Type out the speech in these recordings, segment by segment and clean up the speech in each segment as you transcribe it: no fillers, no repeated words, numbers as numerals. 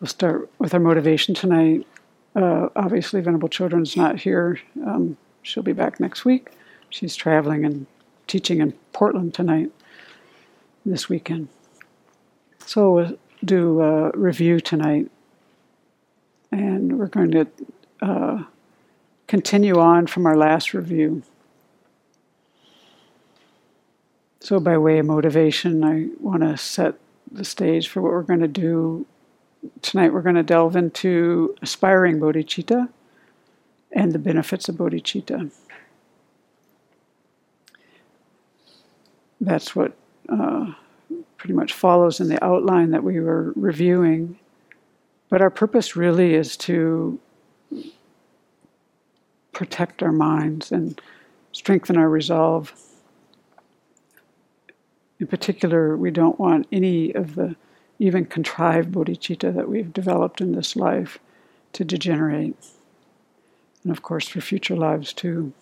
We'll start with our motivation tonight. Obviously, Venerable Children's not here. She'll be back next week. She's traveling and teaching in Portland tonight, this weekend. So we'll do a review tonight. And we're going to continue on from our last review. So by way of motivation, I want to set the stage for what we're going to do. Tonight we're going to delve into aspiring bodhicitta and the benefits of bodhicitta. That's what pretty much follows in the outline that we were reviewing. But our purpose really is to protect our minds and strengthen our resolve. In particular, we don't want any of the even contrived bodhicitta that we've developed in this life to degenerate. And of course, for future lives too.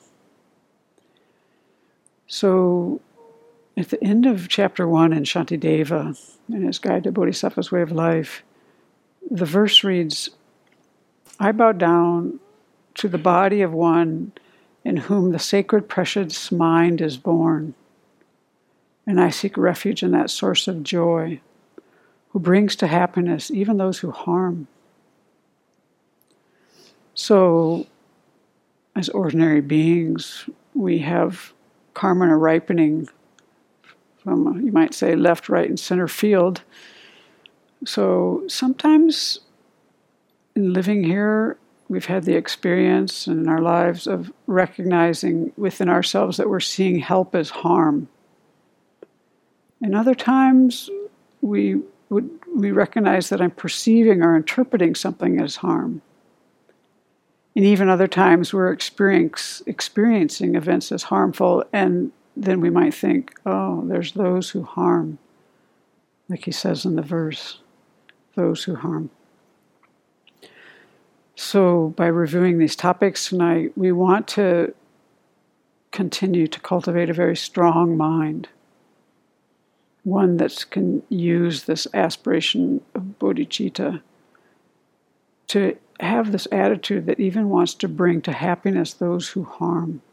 So, at the end of chapter 1 in Shantideva, in his Guide to Bodhisattva's Way of Life, the verse reads, "I bow down to the body of one in whom the sacred precious mind is born, and I seek refuge in that source of joy, who brings to happiness even those who harm." So, as ordinary beings, we have karma ripening from, you might say, left, right, and center field. So sometimes in living here, we've had the experience in our lives of recognizing within ourselves that we're seeing help as harm. And other times, we recognize that I'm perceiving or interpreting something as harm. And even other times, we're experiencing events as harmful, and then we might think, oh, there's those who harm. Like he says in the verse, those who harm. So by reviewing these topics tonight, we want to continue to cultivate a very strong mind. One that can use this aspiration of bodhicitta to have this attitude that even wants to bring to happiness those who harm.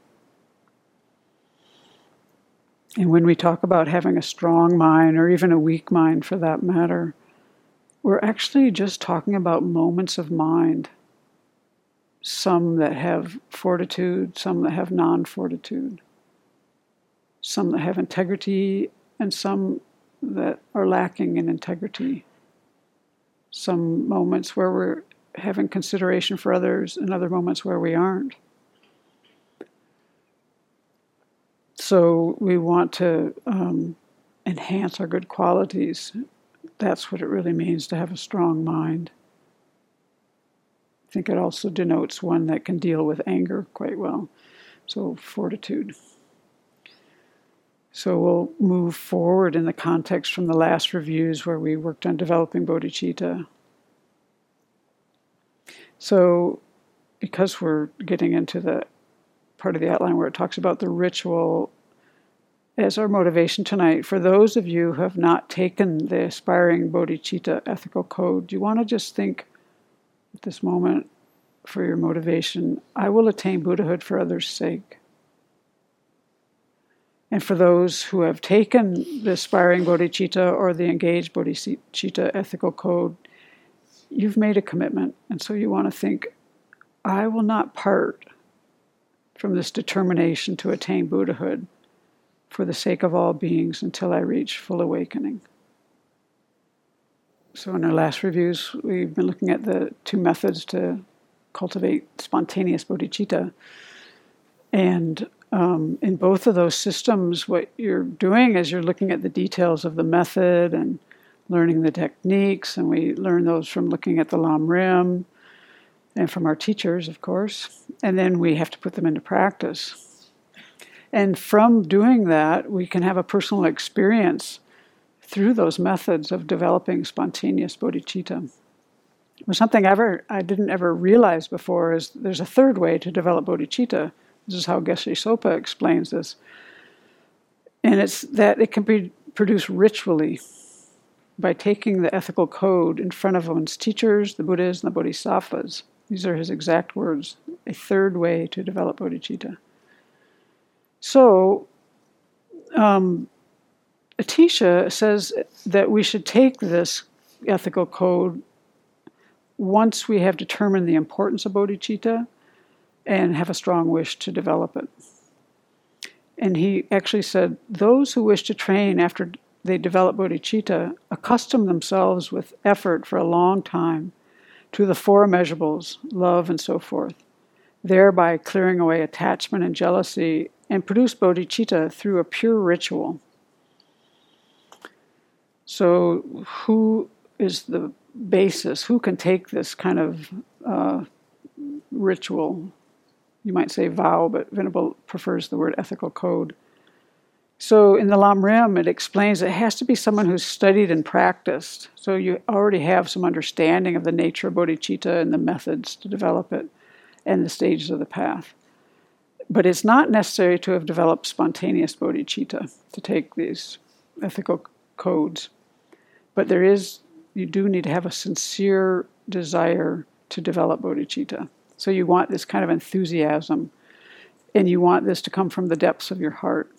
And when we talk about having a strong mind, or even a weak mind for that matter, we're actually just talking about moments of mind. Some that have fortitude, some that have non-fortitude. Some that have integrity, and some that are lacking in integrity. Some moments where we're having consideration for others, and other moments where we aren't. So we want to enhance our good qualities. That's what it really means to have a strong mind. I think it also denotes one that can deal with anger quite well. So fortitude. So we'll move forward in the context from the last reviews where we worked on developing bodhicitta. So because we're getting into the part of the outline where it talks about the ritual as our motivation tonight, for those of you who have not taken the Aspiring Bodhicitta Ethical Code, you want to just think at this moment for your motivation, I will attain Buddhahood for others' sake. And for those who have taken the Aspiring Bodhicitta or the Engaged Bodhicitta Ethical Code, you've made a commitment. And so you want to think, I will not part from this determination to attain Buddhahood for the sake of all beings until I reach full awakening. So in our last reviews, we've been looking at the two methods to cultivate spontaneous bodhicitta. And in both of those systems, what you're doing is you're looking at the details of the method and learning the techniques, and we learn those from looking at the Lam Rim and from our teachers, of course. And then we have to put them into practice. And from doing that, we can have a personal experience through those methods of developing spontaneous bodhicitta. Well, something I didn't ever realize before is there's a third way to develop bodhicitta. This is how Geshe Sopa explains this. And it's that it can be produced ritually. by taking the ethical code in front of one's teachers, the Buddhas, and the Bodhisattvas. These are his exact words, a third way to develop bodhicitta. So, Atisha says that we should take this ethical code once we have determined the importance of bodhicitta and have a strong wish to develop it. And he actually said, those who wish to train after they develop bodhicitta accustom themselves with effort for a long time to the four immeasurables, love and so forth, thereby clearing away attachment and jealousy, and produce bodhicitta through a pure ritual. So who is the basis? Who can take this kind of ritual? You might say vow, but Venerable prefers the word ethical code. So in the Lam Rim, it explains it has to be someone who's studied and practiced. So you already have some understanding of the nature of bodhicitta and the methods to develop it and the stages of the path. But it's not necessary to have developed spontaneous bodhicitta to take these ethical codes. But you do need to have a sincere desire to develop bodhicitta. So you want this kind of enthusiasm, and you want this to come from the depths of your heart.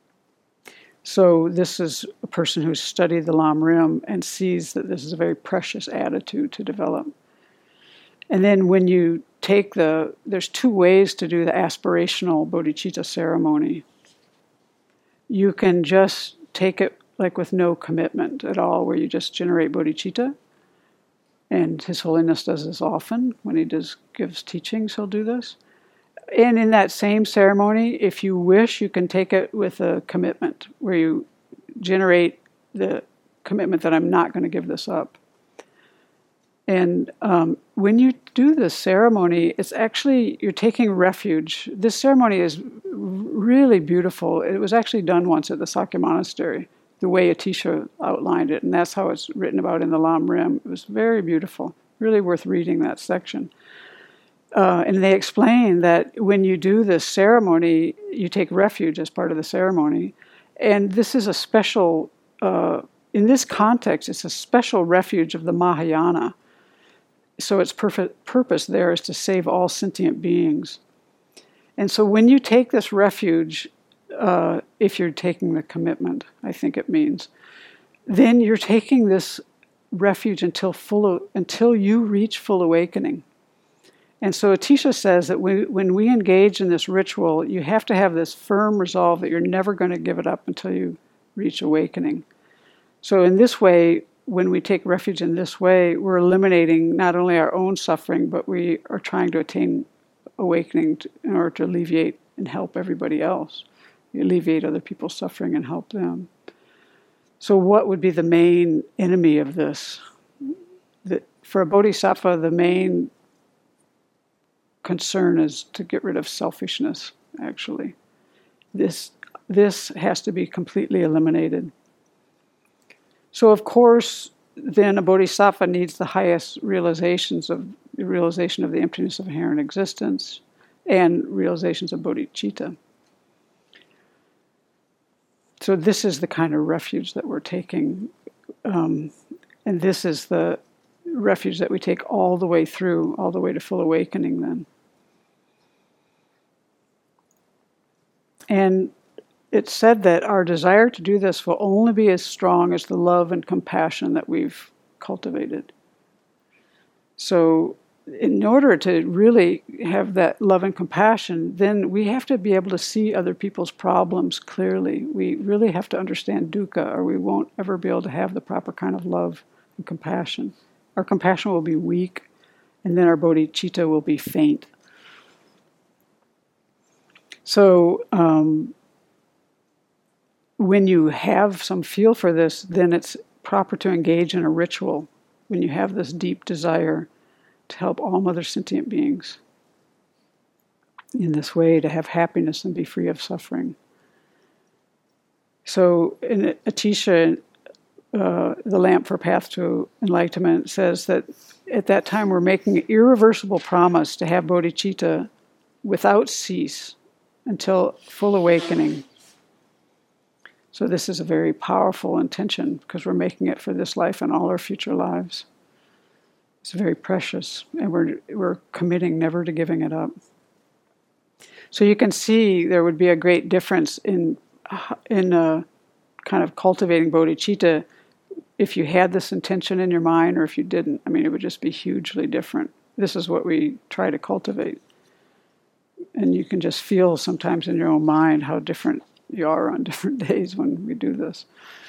So this is a person who's studied the Lam Rim and sees that this is a very precious attitude to develop. And then when you take there's two ways to do the aspirational bodhicitta ceremony. You can just take it like with no commitment at all, where you just generate bodhicitta. And His Holiness does this often. When he gives teachings, he'll do this. And in that same ceremony, if you wish, you can take it with a commitment, where you generate the commitment that I'm not going to give this up. And when you do this ceremony, it's actually, you're taking refuge. This ceremony is really beautiful. It was actually done once at the Sakya Monastery, the way Atisha outlined it, and that's how it's written about in the Lam Rim. It was very beautiful, really worth reading that section. And they explain that when you do this ceremony, you take refuge as part of the ceremony. And this is a special, in this context, it's a special refuge of the Mahayana. So its purpose there is to save all sentient beings. And so when you take this refuge, if you're taking the commitment, I think it means, then you're taking this refuge until you reach full awakening. And so Atisha says that when we engage in this ritual, you have to have this firm resolve that you're never going to give it up until you reach awakening. So in this way, when we take refuge in this way, we're eliminating not only our own suffering, but we are trying to attain awakening in order to alleviate and help everybody else. You alleviate other people's suffering and help them. So what would be the main enemy of this? For a bodhisattva, the main concern is to get rid of selfishness, actually. This has to be completely eliminated. So of course, then a bodhisattva needs the highest realization of the emptiness of inherent existence and realizations of bodhicitta. So this is the kind of refuge that we're taking. And this is the refuge that we take all the way through, all the way to full awakening then. And it's said that our desire to do this will only be as strong as the love and compassion that we've cultivated. So in order to really have that love and compassion, then we have to be able to see other people's problems clearly. We really have to understand dukkha, or we won't ever be able to have the proper kind of love and compassion. Our compassion will be weak, and then our bodhicitta will be faint. So when you have some feel for this, then it's proper to engage in a ritual when you have this deep desire to help all mother sentient beings in this way, to have happiness and be free of suffering. So in Atisha, the Lamp for Path to Enlightenment, says that at that time we're making an irreversible promise to have bodhicitta without cease until full awakening. So this is a very powerful intention because we're making it for this life and all our future lives. It's very precious, and we're committing never to giving it up. So you can see there would be a great difference in kind of cultivating bodhicitta if you had this intention in your mind or if you didn't. I mean, it would just be hugely different. This is what we try to cultivate. And you can just feel sometimes in your own mind how different you are on different days when we do this.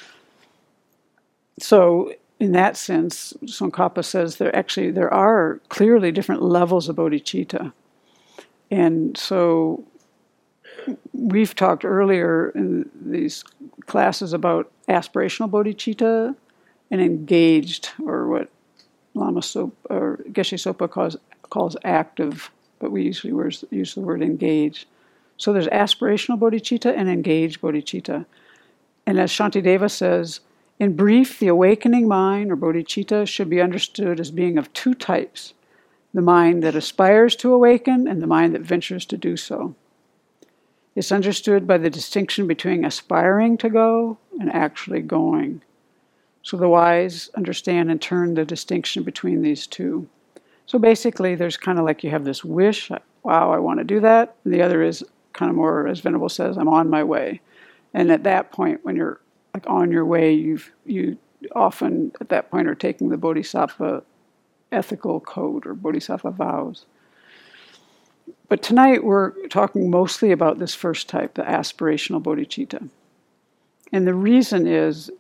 So in that sense, Tsongkhapa says there are clearly different levels of bodhicitta. And so we've talked earlier in these classes about aspirational bodhicitta and engaged, or what Lama Sopa or Geshe Sopa calls active, but we usually use the word engaged. So there's aspirational bodhicitta and engaged bodhicitta. And as Shantideva says, in brief, the awakening mind, or bodhicitta, should be understood as being of two types: the mind that aspires to awaken and the mind that ventures to do so. It's understood by the distinction between aspiring to go and actually going. So the wise understand in turn the distinction between these two. So basically, there's kind of like you have this wish, wow, I want to do that. And the other is kind of more, as Venerable says, I'm on my way. And at that point, when you're like on your way, you often at that point are taking the Bodhisattva ethical code or Bodhisattva vows. But tonight we're talking mostly about this first type, the aspirational bodhicitta. And the reason is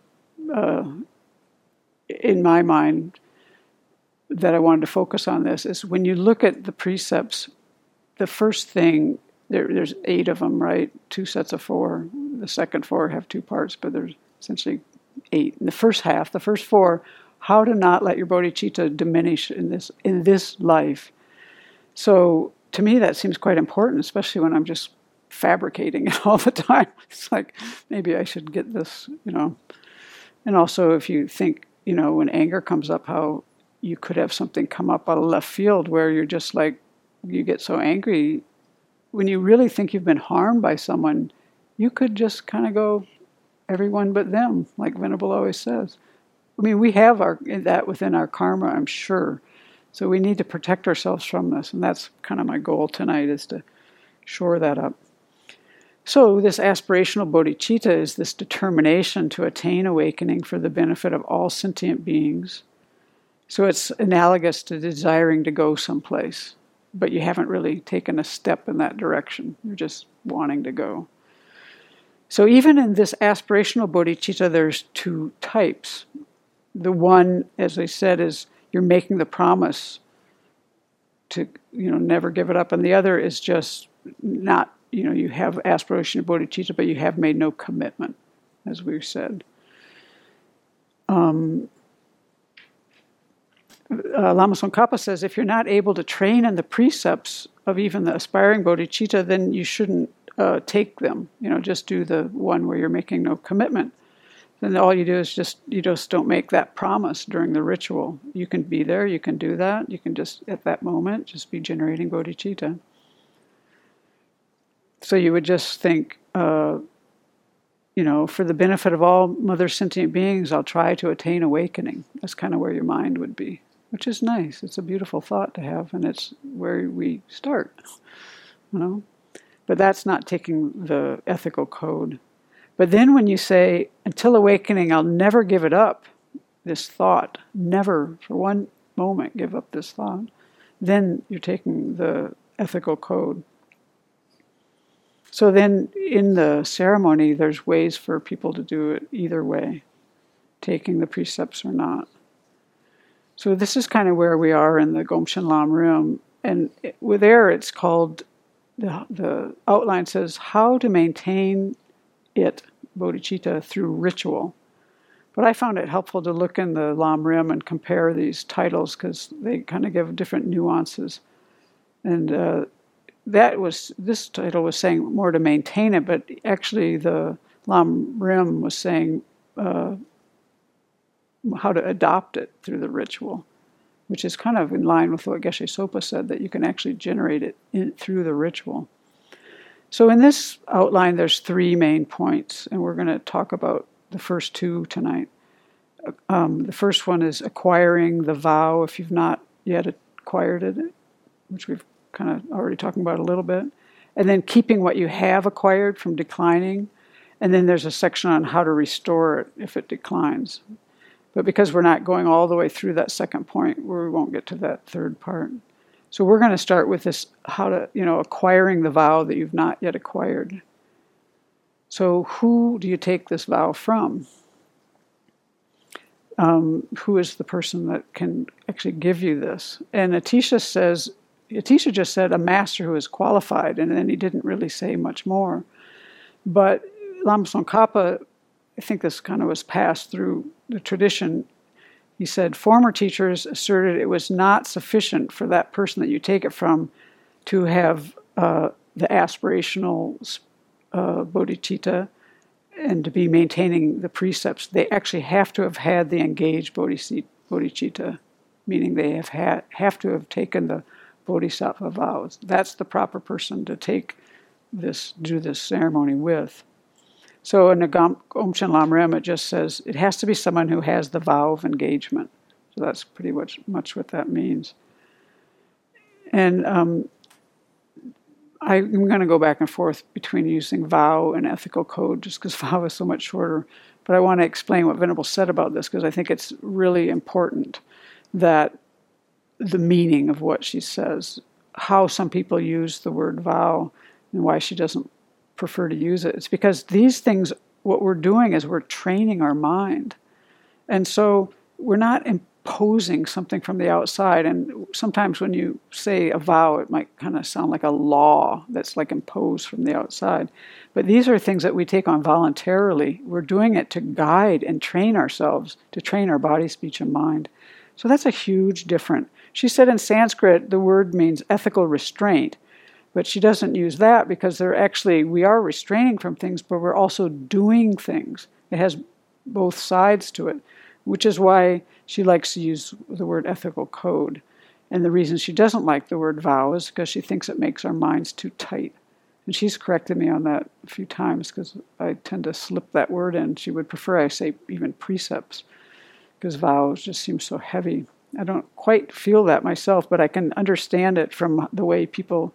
in my mind, that I wanted to focus on this is when you look at the precepts, the first thing, there's 8 of them, right? 2 sets of 4. The second 4 have 2 parts, but there's essentially 8. In the first half, the first 4, how to not let your bodhicitta diminish in this life. So to me, that seems quite important, especially when I'm just fabricating it all the time. It's like, maybe I should get this, And also if you think, when anger comes up, how you could have something come up out of left field where you're just like, you get so angry. When you really think you've been harmed by someone, you could just kind of go, everyone but them, like Venerable always says. I mean, we have that within our karma, I'm sure. So we need to protect ourselves from this. And that's kind of my goal tonight, is to shore that up. So this aspirational bodhicitta is this determination to attain awakening for the benefit of all sentient beings. So it's analogous to desiring to go someplace, but you haven't really taken a step in that direction. You're just wanting to go. So even in this aspirational bodhicitta, there's 2 types. The one, as I said, is you're making the promise to, never give it up. And the other is just not, you have aspiration of bodhicitta, but you have made no commitment, as we've said. Lama Tsongkhapa says, if you're not able to train in the precepts of even the aspiring bodhicitta, then you shouldn't take them. Just do the one where you're making no commitment. Then all you do is you just don't make that promise during the ritual. You can be there, you can do that, you can just, at that moment, just be generating bodhicitta. So you would just think, for the benefit of all mother sentient beings, I'll try to attain awakening. That's kind of where your mind would be, which is nice. It's a beautiful thought to have, and it's where we start, But that's not taking the ethical code. But then when you say, until awakening, I'll never give it up, this thought, never for one moment give up this thought, then you're taking the ethical code. So then in the ceremony, there's ways for people to do it either way, taking the precepts or not. So this is kind of where we are in the Gomshen Lam Rim. And there it's called, the outline says, how to maintain it, bodhicitta, through ritual. But I found it helpful to look in the Lam Rim and compare these titles because they kind of give different nuances. And this title was saying more to maintain it, but actually the Lam Rim was saying how to adopt it through the ritual, which is kind of in line with what Geshe Sopa said, that you can actually generate it through the ritual. So in this outline, there's 3 main points, and we're going to talk about the first 2 tonight. The first one is acquiring the vow if you've not yet acquired it, which we've kind of already talking about a little bit. And then keeping what you have acquired from declining. And then there's a section on how to restore it if it declines. But because we're not going all the way through that second point, we won't get to that third part. So we're going to start with this, how to, acquiring the vow that you've not yet acquired. So who do you take this vow from? Who is the person that can actually give you this? And Atisha just said a master who is qualified, and then he didn't really say much more. But Lama Tsongkhapa, I think this kind of was passed through the tradition. He said, former teachers asserted it was not sufficient for that person that you take it from to have the aspirational bodhicitta and to be maintaining the precepts. They actually have to have had the engaged bodhicitta, meaning they have to have taken the bodhisattva vows. That's the proper person to do this ceremony with. So in the Gomchen Lamrim, it just says it has to be someone who has the vow of engagement. So that's pretty much what that means. And I'm going to go back and forth between using vow and ethical code, just because vow is so much shorter. But I want to explain what Venerable said about this, because I think it's really important that the meaning of what she says, how some people use the word vow, and why she doesn't prefer to use it. It's because these things, what we're doing is we're training our mind. And so we're not imposing something from the outside. And sometimes when you say a vow, it might kind of sound like a law that's like imposed from the outside. But these are things that we take on voluntarily. We're doing it to guide and train ourselves, to train our body, speech, and mind. So that's a huge difference. She said in Sanskrit, the word means ethical restraint. But she doesn't use that because we are restraining from things, but we're also doing things. It has both sides to it, which is why she likes to use the word ethical code. And the reason she doesn't like the word vow is because she thinks it makes our minds too tight. And she's corrected me on that a few times because I tend to slip that word in. She would prefer I say even precepts, because vows just seem so heavy. I don't quite feel that myself, but I can understand it from the way people,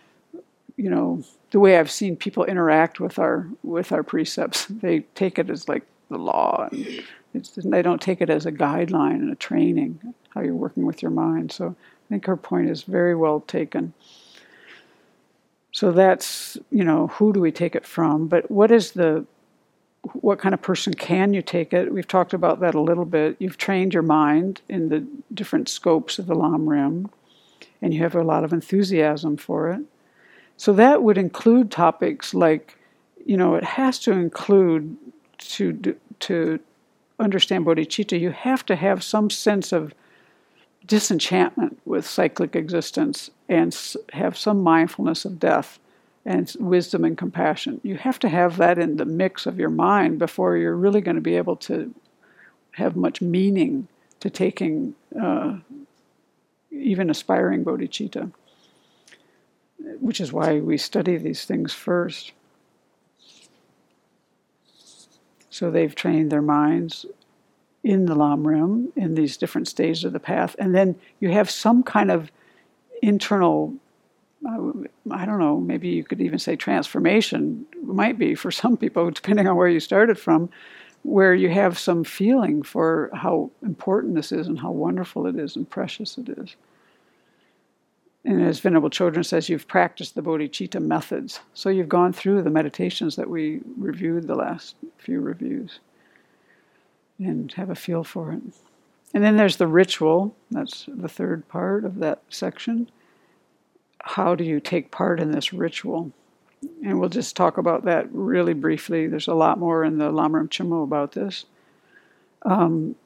the way I've seen people interact with our precepts. They take it as like the law, and they don't take it as a guideline and a training, how you're working with your mind. So I think her point is very well taken. So that's, who do we take it from? But what kind of person can you take it? We've talked about that a little bit. You've trained your mind in the different scopes of the Lam Rim, and you have a lot of enthusiasm for it. So that would include topics like, it has to include, to understand bodhicitta, you have to have some sense of disenchantment with cyclic existence and have some mindfulness of death and wisdom and compassion. You have to have that in the mix of your mind before you're really going to be able to have much meaning to taking even aspiring bodhicitta, which is why we study these things first. So they've trained their minds in the Lam Rim, in these different stages of the path. And then you have some kind of internal, I don't know, maybe you could even say transformation, might be for some people, depending on where you started from, where you have some feeling for how important this is and how wonderful it is and precious it is. And as Venerable Chodron says, you've practiced the bodhicitta methods. So you've gone through the meditations that we reviewed the last few reviews and have a feel for it. And then there's the ritual. That's the third part of that section. How do you take part in this ritual? And we'll just talk about that really briefly. There's a lot more in the Lamrim Chimo about this. And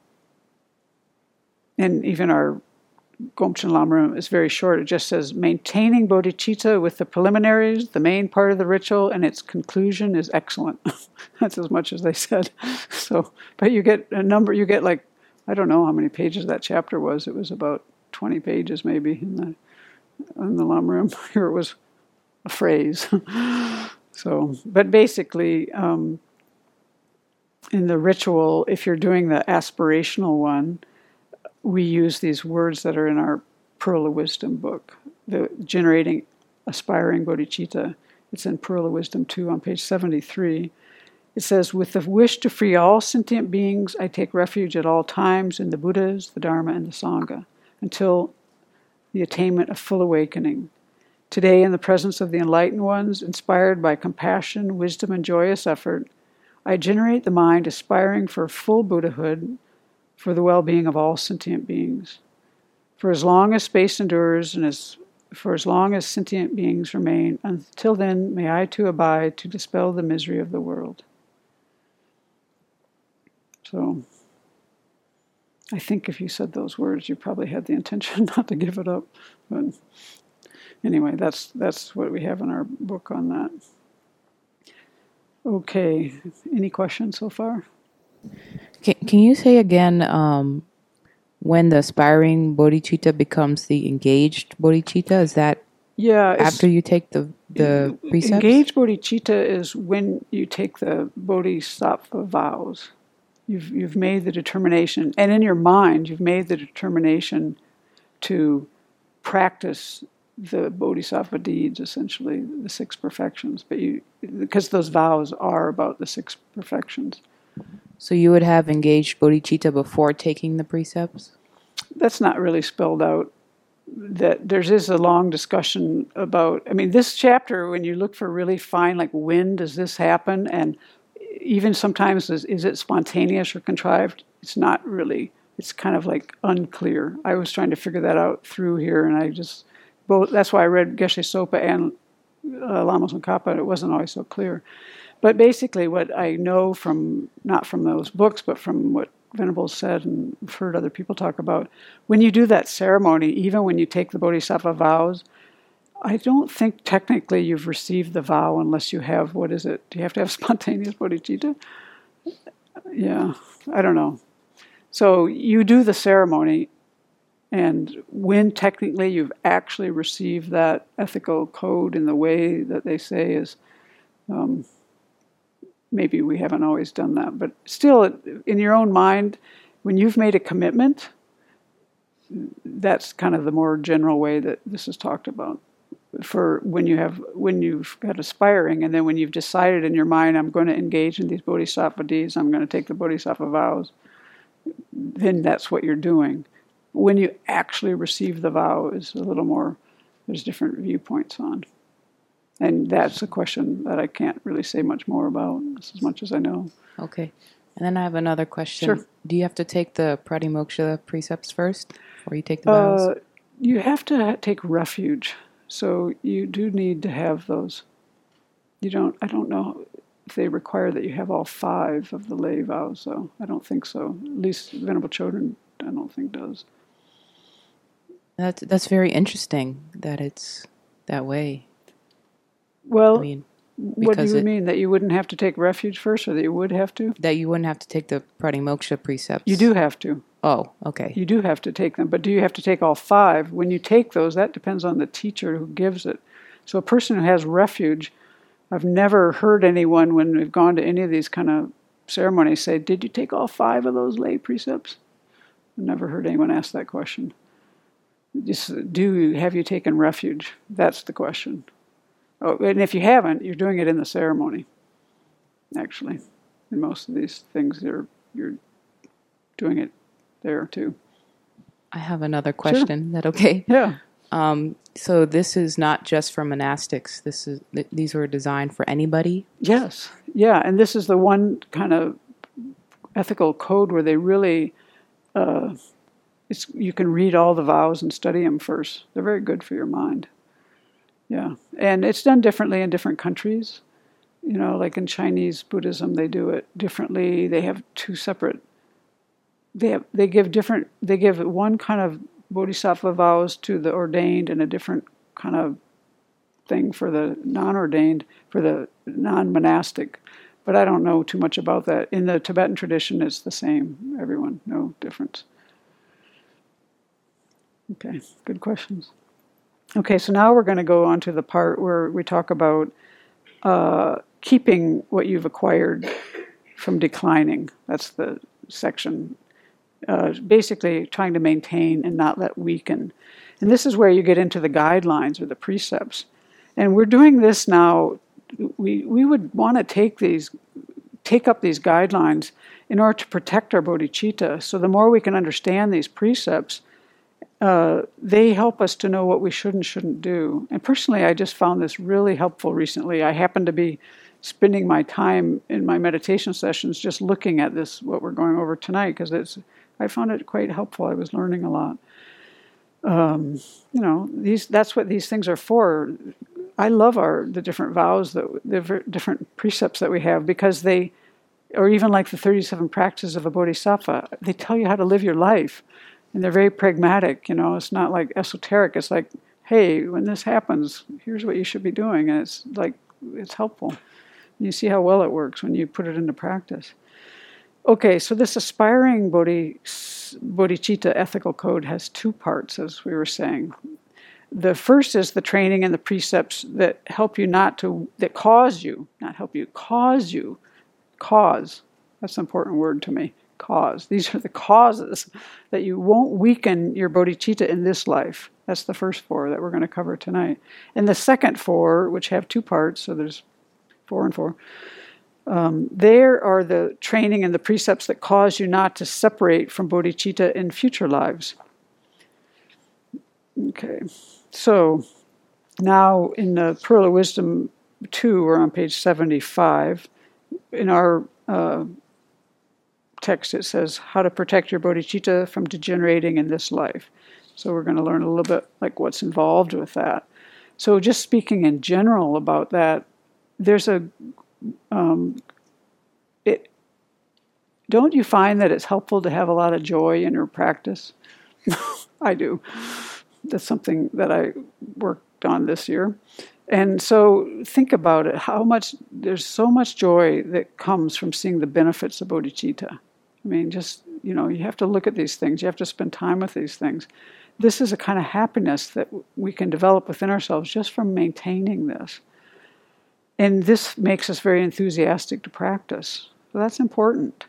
even our Gomchen Lamrim is very short. It just says, maintaining bodhicitta with the preliminaries, the main part of the ritual, and its conclusion is excellent. That's as much as they said. So, but you get like, I don't know how many pages that chapter was. It was about 20 pages maybe in the Lamrim. Here it was a phrase. So, but basically, in the ritual, if you're doing the aspirational one, we use these words that are in our Pearl of Wisdom book, the generating aspiring bodhicitta. It's in Pearl of Wisdom 2 on page 73. It says, with the wish to free all sentient beings, I take refuge at all times in the Buddhas, the Dharma, and the Sangha, until the attainment of full awakening. Today, in the presence of the enlightened ones, inspired by compassion, wisdom, and joyous effort, I generate the mind aspiring for full Buddhahood, for the well-being of all sentient beings. For as long as space endures and for as long as sentient beings remain, until then may I too abide to dispel the misery of the world. So, I think if you said those words, you probably had the intention not to give it up. But anyway, that's what we have in our book on that. Okay, any questions so far? Can you say again when the aspiring bodhicitta becomes the engaged bodhicitta? Is that after you take the precepts? Engaged bodhicitta is when you take the bodhisattva vows. You've made the determination, and in your mind, you've made the determination to practice the bodhisattva deeds, essentially the 6 perfections. But because those vows are about the 6 perfections. So you would have engaged bodhicitta before taking the precepts? That's not really spelled out. That there is a long discussion about. I mean, this chapter, when you look for really fine, like when does this happen, and even sometimes is it spontaneous or contrived? It's not really. It's kind of like unclear. I was trying to figure that out through here, and that's why I read Geshe Sopa and Lama Tsongkhapa. It wasn't always so clear. But basically what I know not from those books, but from what Venerable said and I've heard other people talk about, when you do that ceremony, even when you take the bodhisattva vows, I don't think technically you've received the vow unless you have, what is it? Do you have to have spontaneous bodhicitta? Yeah, I don't know. So you do the ceremony, and when technically you've actually received that ethical code in the way that they say is, maybe we haven't always done that, but still, in your own mind, when you've made a commitment, that's kind of the more general way that this is talked about. For when you've got aspiring, and then when you've decided in your mind, I'm going to engage in these bodhisattva deeds, I'm going to take the bodhisattva vows, then that's what you're doing. When you actually receive the vow is a little more, there's different viewpoints on. And that's a question that I can't really say much more about. That's as much as I know. Okay. And then I have another question. Sure. Do you have to take the pratimoksha precepts first before you take the vows? You have to take refuge. So you do need to have those. I don't know if they require that you have all 5 of the lay vows, though. I don't think so. At least Venerable Chodron, I don't think does. That's very interesting that it's that way. Well, I mean, what do you mean? That you wouldn't have to take refuge first, or that you would have to? That you wouldn't have to take the pratimoksha precepts. You do have to. Oh, okay. You do have to take them, but do you have to take all 5? When you take those, that depends on the teacher who gives it. So a person who has refuge, I've never heard anyone when we've gone to any of these kind of ceremonies say, did you take all 5 of those lay precepts? I've never heard anyone ask that question. Just have you taken refuge? That's the question. Oh, and if you haven't, you're doing it in the ceremony, actually. In most of these things, you're doing it there too. I have another question. Sure. Is that okay? Yeah. So this is not just for monastics. These were designed for anybody? Yes. Yeah, and this is the one kind of ethical code where they really, you can read all the vows and study them first. They're very good for your mind. Yeah, and it's done differently in different countries. You know, like in Chinese Buddhism, they do it differently. They have 2 separate. They give one kind of bodhisattva vows to the ordained and a different kind of thing for the non-ordained, for the non-monastic. But I don't know too much about that. In the Tibetan tradition, it's the same. Everyone, no difference. Okay, good questions. Okay, so now we're going to go on to the part where we talk about keeping what you've acquired from declining. That's the section. Basically trying to maintain and not let weaken. And this is where you get into the guidelines or the precepts. And we're doing this now. We would want to take up these guidelines in order to protect our bodhicitta. So the more we can understand these precepts, they help us to know what we should and shouldn't do. And personally, I just found this really helpful recently. I happen to be spending my time in my meditation sessions just looking at this, what we're going over tonight, because I found it quite helpful. I was learning a lot. That's what these things are for. I love the different vows, the different precepts that we have, because or even like the 37 practices of a bodhisattva, they tell you how to live your life. And they're very pragmatic, it's not like esoteric. It's like, hey, when this happens, here's what you should be doing. And it's helpful. And you see how well it works when you put it into practice. Okay, so this aspiring bodhicitta ethical code has two parts, as we were saying. The first is the training and the precepts that help you that cause you. That's an important word to me, cause. These are the causes that you won't weaken your bodhicitta in this life. That's the first 4 that we're going to cover tonight. And the second 4, which have 2 parts, so there's 4 and 4, there are the training and the precepts that cause you not to separate from bodhicitta in future lives. Okay, so now in the Pearl of Wisdom 2, we're on page 75. In our text, it says how to protect your bodhicitta from degenerating in this life. So we're going to learn a little bit like what's involved with that. So just speaking in general about that, there's don't you find that it's helpful to have a lot of joy in your practice? I do. That's something that I worked on this year. And so think about it, there's so much joy that comes from seeing the benefits of bodhicitta. I mean, you have to look at these things. You have to spend time with these things. This is a kind of happiness that we can develop within ourselves just from maintaining this. And this makes us very enthusiastic to practice. So that's important.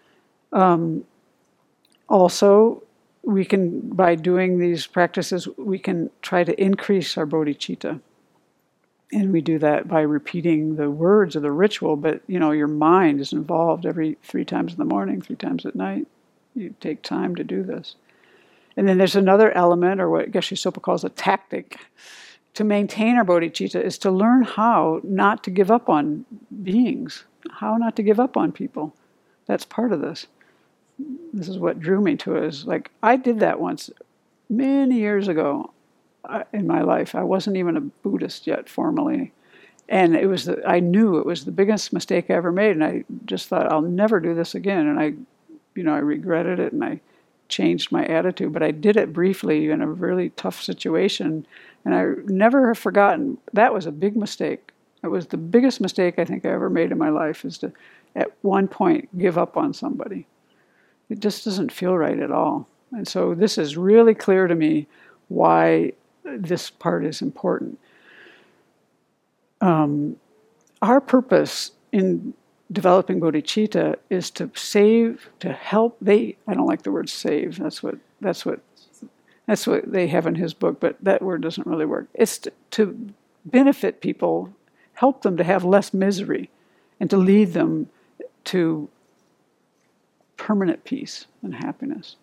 Also, by doing these practices, we can try to increase our bodhicitta. And we do that by repeating the words of the ritual, but your mind is involved every 3 times in the morning, 3 times at night. You take time to do this. And then there's another element, or what Geshe Sopa calls a tactic, to maintain our bodhicitta is to learn how not to give up on beings, how not to give up on people. That's part of this. This is what drew me to it. Is like I did that once many years ago in my life. I wasn't even a Buddhist yet formally, and I knew it was the biggest mistake I ever made, and I just thought I'll never do this again. And I regretted it, and I changed my attitude. But I did it briefly in a really tough situation, and I never have forgotten. That was a big mistake. It was the biggest mistake I think I ever made in my life, is to at one point give up on somebody. It just doesn't feel right at all. And so this is really clear to me why this part is important. Our purpose in developing bodhicitta is to help. I don't like the word save. That's what they have in his book, but that word doesn't really work. It's to benefit people, help them to have less misery, and to lead them to permanent peace and happiness.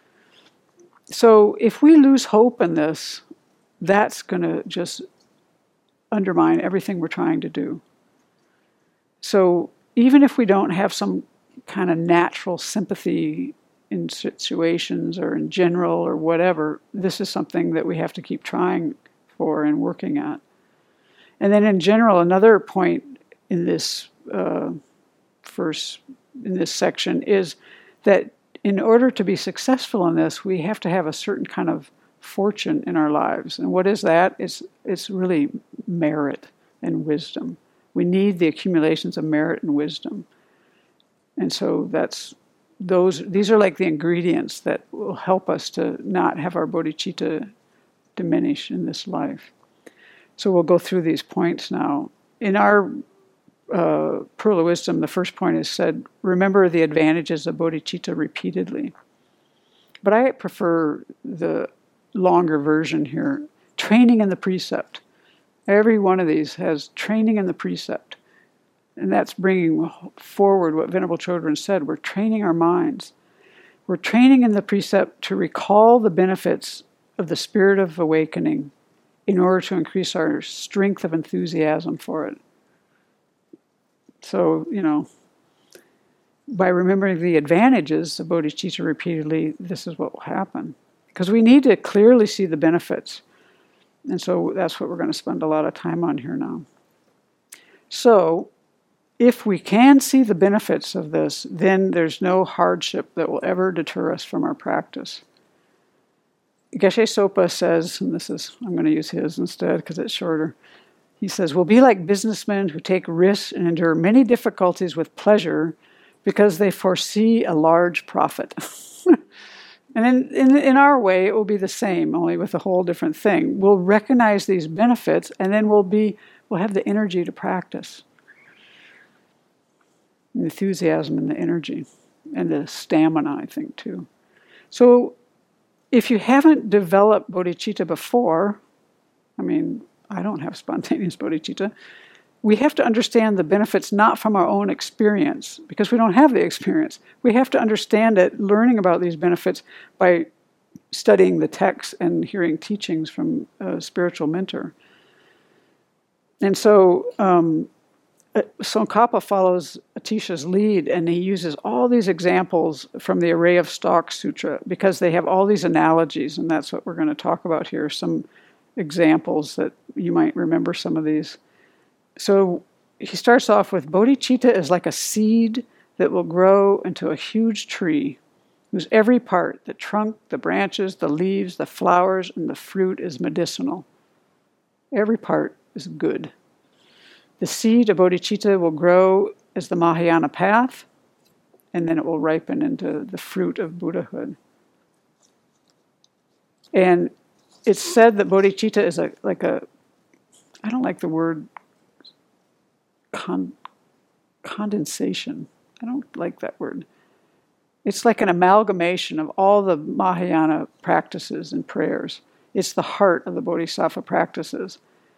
So if we lose hope in this, that's going to just undermine everything we're trying to do. So even if we don't have some kind of natural sympathy in situations or in general or whatever, this is something that we have to keep trying for and working at. And then in general, another point in this in this section is that in order to be successful in this, we have to have a certain kind of fortune in our lives. And what is that? It's really merit and wisdom. We need the accumulations of merit and wisdom. And so these are like the ingredients that will help us to not have our bodhicitta diminish in this life. So we'll go through these points now. In our Pearl of Wisdom, the first point is said, remember the advantages of bodhicitta repeatedly. But I prefer the longer version here, training in the precept. Every one of these has training in the precept. And that's bringing forward what Venerable Chodron said. We're training our minds. We're training in the precept to recall the benefits of the spirit of awakening in order to increase our strength of enthusiasm for it. So, by remembering the advantages of bodhicitta repeatedly, this is what will happen. Because we need to clearly see the benefits. And so that's what we're going to spend a lot of time on here now. So, if we can see the benefits of this, then there's no hardship that will ever deter us from our practice. Geshe Sopa says, and I'm going to use his instead because it's shorter. He says, we'll be like businessmen who take risks and endure many difficulties with pleasure because they foresee a large profit. And in our way, it will be the same, only with a whole different thing. We'll recognize these benefits, and then we'll have the energy to practice. The enthusiasm and the energy, and the stamina, I think, too. So, if you haven't developed bodhicitta before, I don't have spontaneous bodhicitta, we have to understand the benefits not from our own experience, because we don't have the experience. We have to understand it, learning about these benefits by studying the texts and hearing teachings from a spiritual mentor. And so Tsongkhapa follows Atisha's lead, and he uses all these examples from the Array of Stalks Sutra, because they have all these analogies, and that's what we're going to talk about here, some examples that you might remember some of these. So he starts off with, bodhicitta is like a seed that will grow into a huge tree, whose every part, the trunk, the branches, the leaves, the flowers, and the fruit is medicinal. Every part is good. The seed of bodhicitta will grow as the Mahayana path, and then it will ripen into the fruit of Buddhahood. And it's said that bodhicitta is I don't like the word condensation. I don't like that word. It's like an amalgamation of all the Mahayana practices and prayers. It's the heart of the Bodhisattva practices.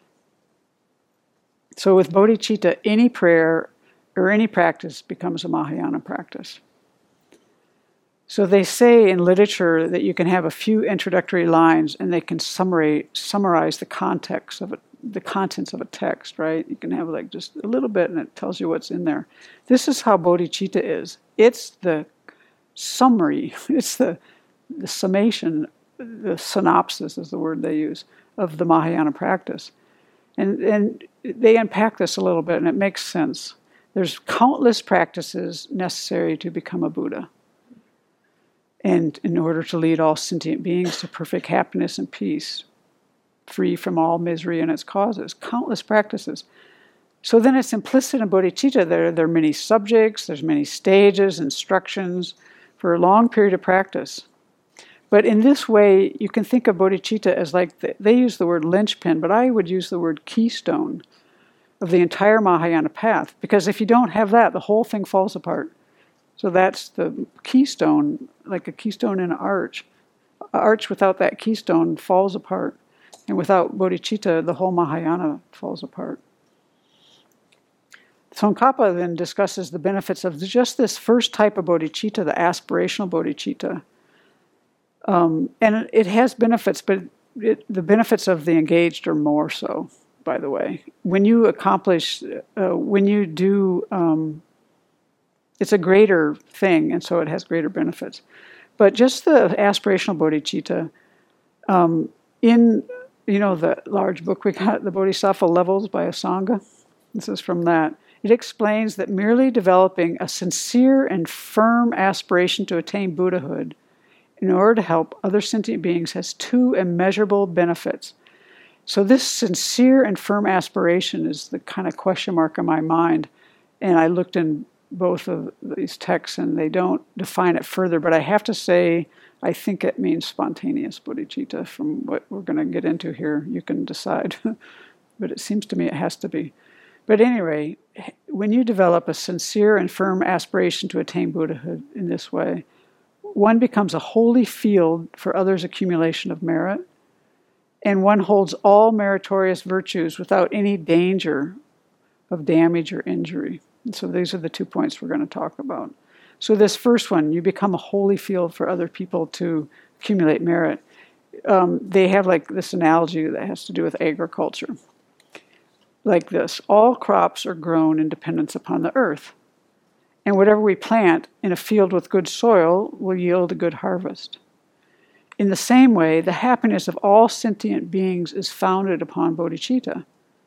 So with bodhicitta, any prayer or any practice becomes a Mahayana practice. So they say in literature that you can have a few introductory lines and they can summarize the context of it, the contents of a text, right? You can have just a little bit and it tells you what's in there. This is how bodhicitta is. It's the summary, it's the summation, the synopsis is the word they use, of the Mahayana practice. And they unpack this a little bit and it makes sense. There's countless practices necessary to become a Buddha. And in order to lead all sentient beings to perfect happiness and peace, free from all misery and its causes. Countless practices. So then it's implicit in bodhicitta. There are many subjects, there's many stages, instructions for a long period of practice. But in this way, you can think of bodhicitta as they use the word linchpin, but I would use the word keystone of the entire Mahayana path. Because if you don't have that, the whole thing falls apart. So that's the keystone, like a keystone in an arch. An arch without that keystone falls apart. And without bodhicitta, the whole Mahayana falls apart. Tsongkhapa then discusses the benefits of just this first type of bodhicitta, the aspirational bodhicitta. And it has benefits, but the benefits of the engaged are more so, by the way. When you accomplish, when you do, it's a greater thing, and so it has greater benefits. But just the aspirational bodhicitta, in the large book we got, The Bodhisattva Levels by Asanga, this is from that. It explains that merely developing a sincere and firm aspiration to attain Buddhahood in order to help other sentient beings has two immeasurable benefits. So this sincere and firm aspiration is the kind of question mark in my mind. And I looked in both of these texts, and they don't define it further. But I have to say, I think it means spontaneous bodhicitta from what we're going to get into here. You can decide. But it seems to me it has to be. But anyway, when you develop a sincere and firm aspiration to attain Buddhahood in this way, one becomes a holy field for others' accumulation of merit, and one holds all meritorious virtues without any danger of damage or injury. And so these are the 2 points we're going to talk about. So this first one, you become a holy field for other people to accumulate merit. They have like this analogy that has to do with agriculture. Like this, all crops are grown in dependence upon the earth. And whatever we plant in a field with good soil will yield a good harvest. In the same way, the happiness of all sentient beings is founded upon bodhicitta.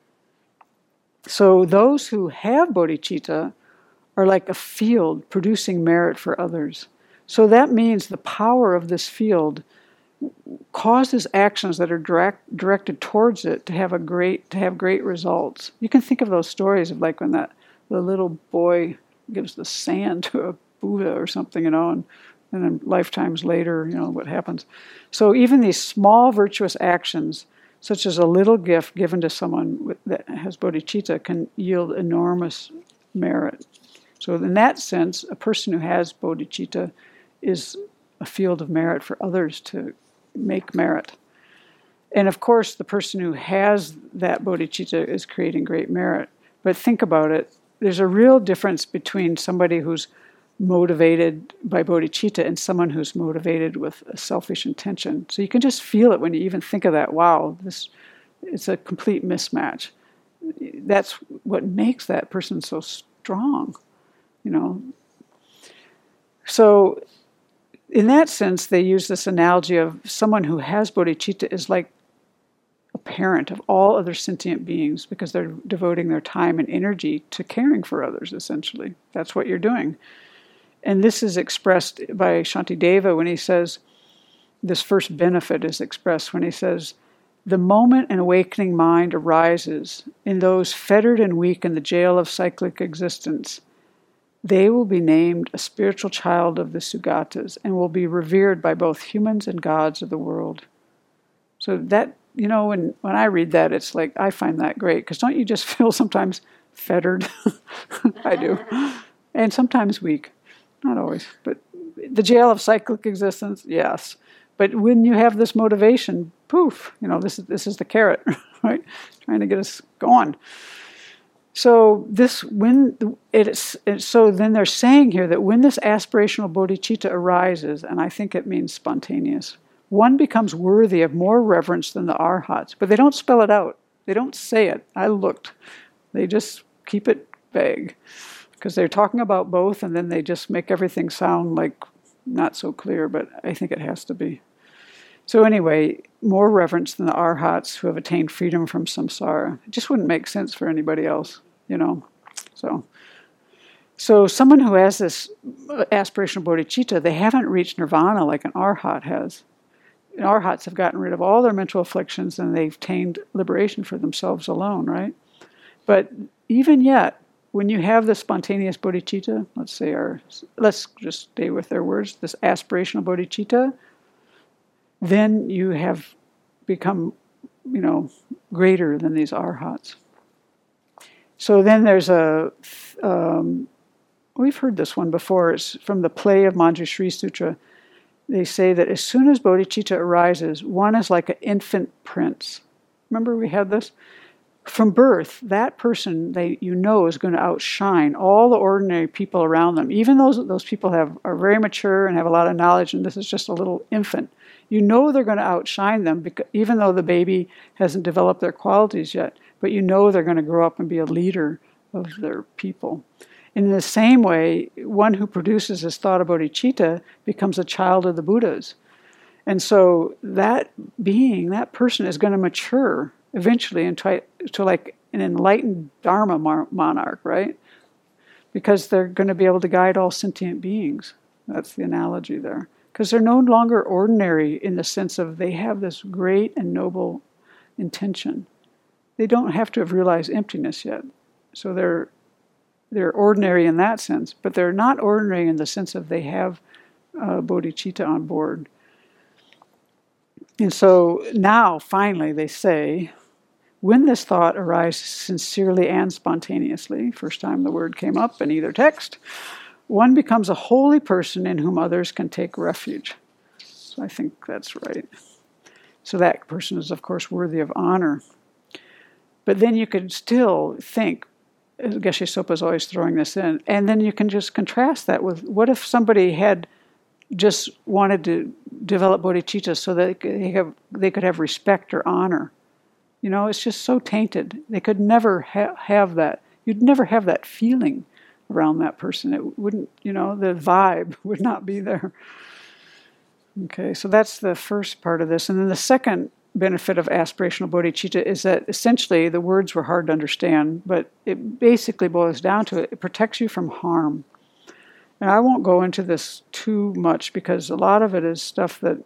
So those who have bodhicitta are like a field producing merit for others. So that means the power of this field causes actions that are directed towards it to have great results. You can think of those stories of like when the little boy gives the sand to a Buddha or something, and then lifetimes later, what happens. So even these small virtuous actions, such as a little gift given to someone that has bodhicitta, can yield enormous merit. So in that sense, a person who has bodhicitta is a field of merit for others to make merit. And of course, the person who has that bodhicitta is creating great merit. But think about it. There's a real difference between somebody who's motivated by bodhicitta and someone who's motivated with a selfish intention. So you can just feel it when you even think of that. Wow, it's a complete mismatch. That's what makes that person so strong, So in that sense, they use this analogy of someone who has bodhicitta is like a parent of all other sentient beings because they're devoting their time and energy to caring for others, essentially. That's what you're doing. And this is expressed by Shantideva when he says, this first benefit is expressed when he says, the moment an awakening mind arises in those fettered and weak in the jail of cyclic existence, they will be named a spiritual child of the Sugatas and will be revered by both humans and gods of the world. So that, when I read that, it's like, I find that great, because don't you just feel sometimes fettered? I do. And sometimes weak. Not always, but the jail of cyclic existence, yes. But when you have this motivation, poof, this is the carrot, right? Trying to get us going. So so then they're saying here that when this aspirational bodhicitta arises, and I think it means spontaneous, one becomes worthy of more reverence than the arhats. But they don't spell it out. They don't say it. I looked. They just keep it vague. Because they're talking about both, and then they just make everything sound like not so clear, but I think it has to be. So anyway, more reverence than the arhats who have attained freedom from samsara. It just wouldn't make sense for anybody else, So someone who has this aspirational bodhicitta, they haven't reached nirvana like an arhat has. And arhats have gotten rid of all their mental afflictions, and they've attained liberation for themselves alone, right? But even yet, when you have the spontaneous bodhicitta, let's just stay with their words, this aspirational bodhicitta, then you have become, greater than these arhats. So then there's we've heard this one before, it's from the play of Manjushri Sutra. They say that as soon as bodhicitta arises, one is like an infant prince. Remember we had this? From birth, that person is going to outshine all the ordinary people around them. Even those people are very mature and have a lot of knowledge, and this is just a little infant. They're going to outshine them, because, even though the baby hasn't developed their qualities yet. But they're going to grow up and be a leader of their people. In the same way, one who produces this thought of bodhicitta becomes a child of the Buddhas. And so that person is going to mature eventually into like an enlightened Dharma monarch, right? Because they're going to be able to guide all sentient beings. That's the analogy there. Because they're no longer ordinary in the sense of they have this great and noble intention. They don't have to have realized emptiness yet. So they're ordinary in that sense, but they're not ordinary in the sense of they have bodhicitta on board. And so now, finally, they say, when this thought arises sincerely and spontaneously, first time the word came up in either text, one becomes a holy person in whom others can take refuge. So I think that's right. So that person is, of course, worthy of honor. But then you could still think, Geshe Sopa is always throwing this in, and then you can just contrast that with, what if somebody had just wanted to develop bodhicitta so that they could have respect or honor? You know, it's just so tainted. They could never have that. You'd never have that feeling around that person. It wouldn't, the vibe would not be there. Okay, so that's the first part of this. And then the second benefit of aspirational bodhicitta is that essentially the words were hard to understand, but it basically boils down to it protects you from harm. And I won't go into this too much because a lot of it is stuff that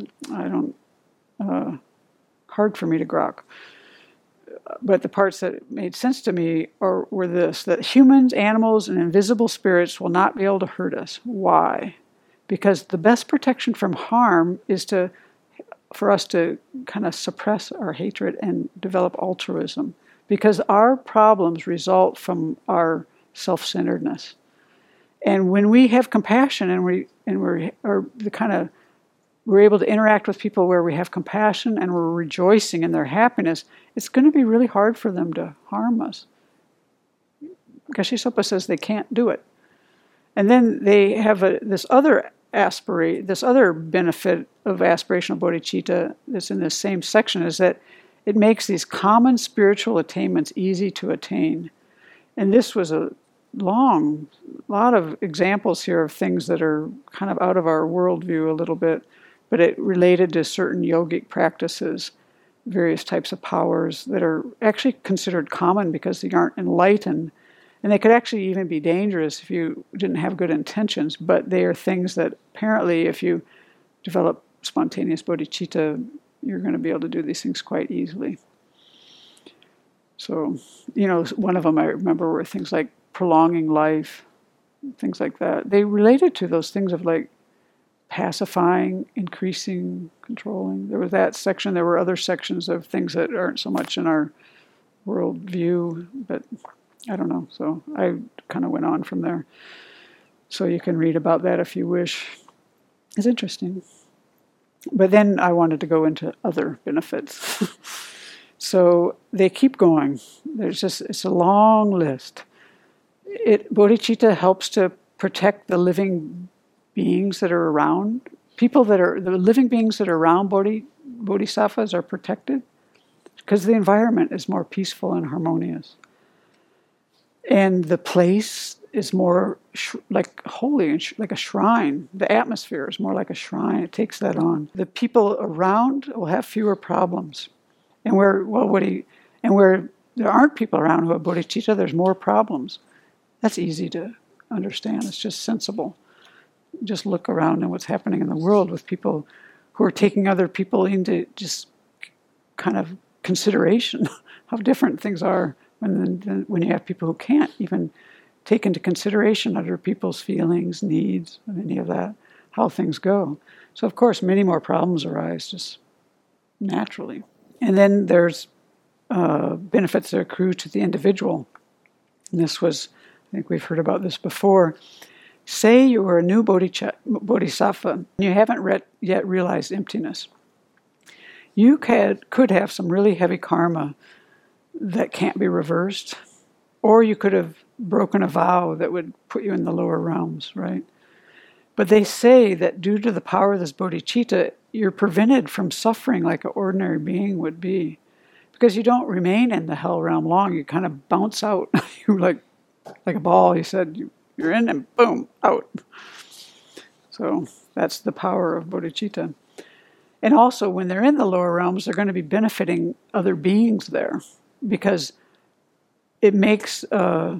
hard for me to grok. But the parts that made sense to me were this, that humans, animals, and invisible spirits will not be able to hurt us. Why? Because the best protection from harm is for us to kind of suppress our hatred and develop altruism. Because our problems result from our self-centeredness. And when we have compassion and we're able to interact with people where we have compassion and we're rejoicing in their happiness, it's going to be really hard for them to harm us. Geshe Sopa says they can't do it. And then they have this other benefit of aspirational bodhicitta that's in this same section, is that it makes these common spiritual attainments easy to attain. And this was a lot of examples here of things that are kind of out of our worldview a little bit, but it related to certain yogic practices, various types of powers that are actually considered common because they aren't enlightened. And they could actually even be dangerous if you didn't have good intentions, but they are things that apparently if you develop spontaneous bodhicitta, you're going to be able to do these things quite easily. So, one of them I remember were things like prolonging life, things like that. They related to those things of like pacifying, increasing, controlling. There was that section. There were other sections of things that aren't so much in our worldview, but I don't know. So I kind of went on from there. So you can read about that if you wish. It's interesting. But then I wanted to go into other benefits. So they keep going. It's a long list. Bodhicitta helps to protect the living beings that are around. The living beings that are around bodhisattvas are protected because the environment is more peaceful and harmonious. And the place is more like holy, like a shrine. The atmosphere is more like a shrine. It takes that on. The people around will have fewer problems. And where there aren't people around who have bodhicitta, there's more problems. That's easy to understand. It's just sensible. Just look around and what's happening in the world with people who are taking other people into just kind of consideration how different things are when you have people who can't even take into consideration other people's feelings, needs, and any of that, how things go. So, of course, many more problems arise just naturally. And then there's benefits that accrue to the individual. And this was, I think we've heard about this before. Say you are a new bodhisattva and you haven't yet realized emptiness. You could have some really heavy karma that can't be reversed, or you could have broken a vow that would put you in the lower realms, right? But they say that due to the power of this bodhicitta, you're prevented from suffering like an ordinary being would be. Because you don't remain in the hell realm long, you kind of bounce out. You're like a ball, he said, you're in and boom, out. So that's the power of bodhicitta. And also, when they're in the lower realms, they're going to be benefiting other beings there. Because it makes, I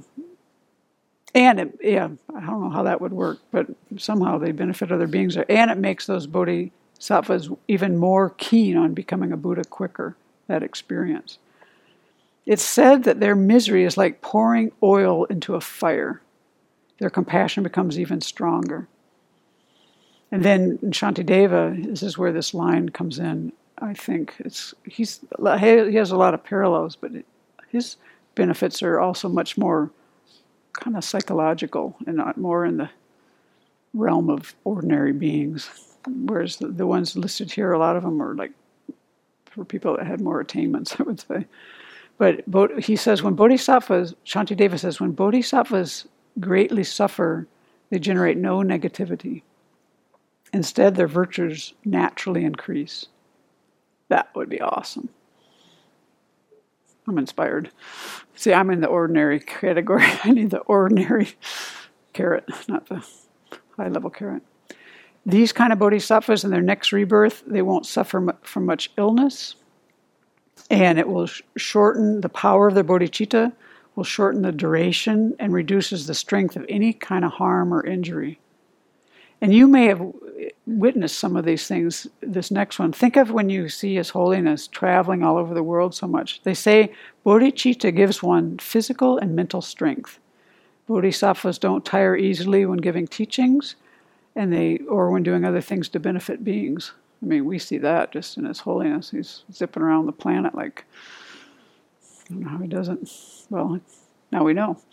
don't know how that would work, but somehow they benefit other beings there. And it makes those bodhisattvas even more keen on becoming a Buddha quicker, that experience. It's said that their misery is like pouring oil into a fire. Their compassion becomes even stronger. And then in Shantideva, this is where this line comes in. I think he has a lot of parallels, but his benefits are also much more kind of psychological and not more in the realm of ordinary beings. Whereas the ones listed here, a lot of them are like for people that had more attainments, I would say. But he says Shantideva says, when bodhisattvas greatly suffer, they generate no negativity. Instead, their virtues naturally increase. That would be awesome. I'm inspired. See, I'm in the ordinary category. I need the ordinary carrot, not the high-level carrot. These kind of bodhisattvas in their next rebirth, they won't suffer from much illness, and it will shorten the power of their bodhicitta, will shorten the duration, and reduces the strength of any kind of harm or injury. And you may have witnessed some of these things, this next one. Think of when you see His Holiness traveling all over the world so much. They say bodhicitta gives one physical and mental strength. Bodhisattvas don't tire easily when giving teachings, or when doing other things to benefit beings. I mean, we see that just in His Holiness. He's zipping around the planet like, I don't know how he does it. Well, now we know.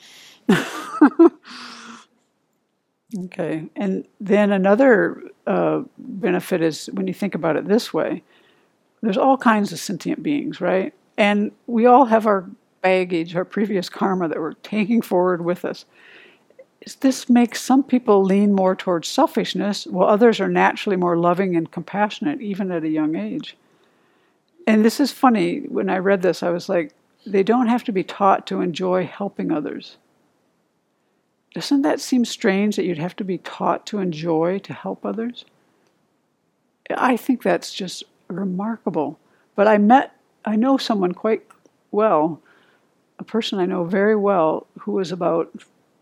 Okay, and then another benefit is when you think about it this way, there's all kinds of sentient beings, right? And we all have our baggage, our previous karma that we're taking forward with us. This makes some people lean more towards selfishness, while others are naturally more loving and compassionate, even at a young age. And this is funny, when I read this, I was like, they don't have to be taught to enjoy helping others. Doesn't that seem strange that you'd have to be taught to enjoy, to help others? I think that's just remarkable. But I know someone quite well, a person I know very well, who was about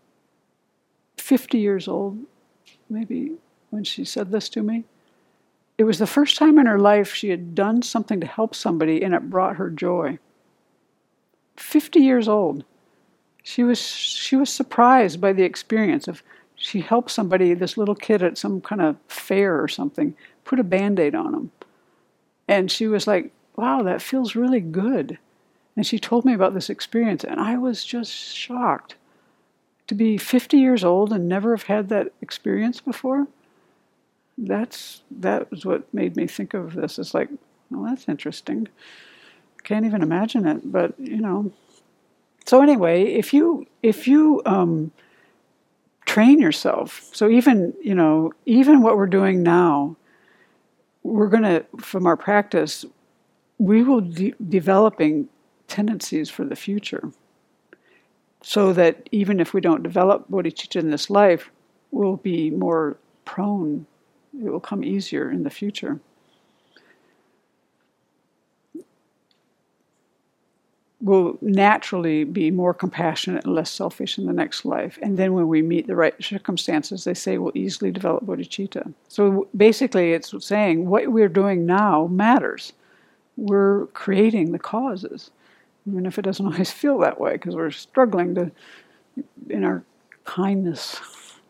50 years old, maybe, when she said this to me. It was the first time in her life she had done something to help somebody and it brought her joy. 50 years old. She was surprised by the experience of, she helped somebody, this little kid at some kind of fair or something, put a Band-Aid on him. And she was like, wow, that feels really good. And she told me about this experience, and I was just shocked. To be 50 years old and never have had that experience before, that was what made me think of this. It's like, well, that's interesting. Can't even imagine it, but, So anyway, if you train yourself, so even what we're doing now, we're going to, from our practice, we will developing tendencies for the future. So that even if we don't develop bodhicitta in this life, we'll be more prone. It will come easier in the future. We'll naturally be more compassionate and less selfish in the next life. And then when we meet the right circumstances, they say we'll easily develop bodhicitta. So basically it's saying what we're doing now matters. We're creating the causes, even if it doesn't always feel that way, because we're struggling in our kindness.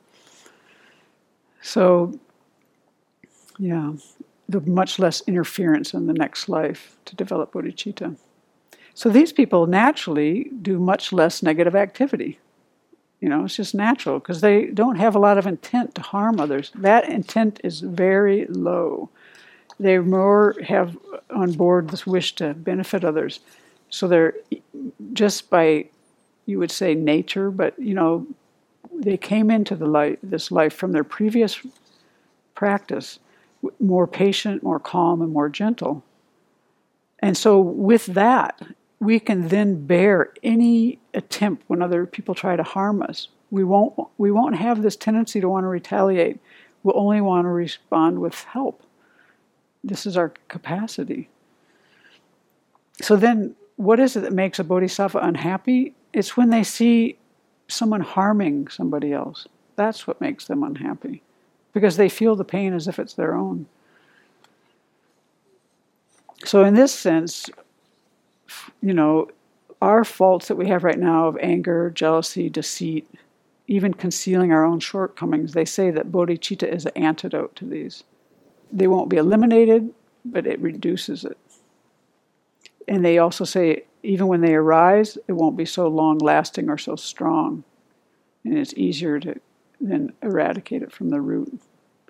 So, yeah, there's much less interference in the next life to develop bodhicitta. So these people naturally do much less negative activity. It's just natural because they don't have a lot of intent to harm others. That intent is very low. They more have on board this wish to benefit others. So they're just by, you would say, nature, but, they came into this life from their previous practice more patient, more calm, and more gentle. And so with that, we can then bear any attempt when other people try to harm us. We won't have this tendency to want to retaliate. We'll only want to respond with help. This is our capacity. So then, what is it that makes a bodhisattva unhappy? It's when they see someone harming somebody else. That's what makes them unhappy. Because they feel the pain as if it's their own. So in this sense, our faults that we have right now of anger, jealousy, deceit, even concealing our own shortcomings, they say that bodhicitta is an antidote to these. They won't be eliminated, but it reduces it. And they also say, even when they arise, it won't be so long-lasting or so strong. And it's easier to then eradicate it from the root.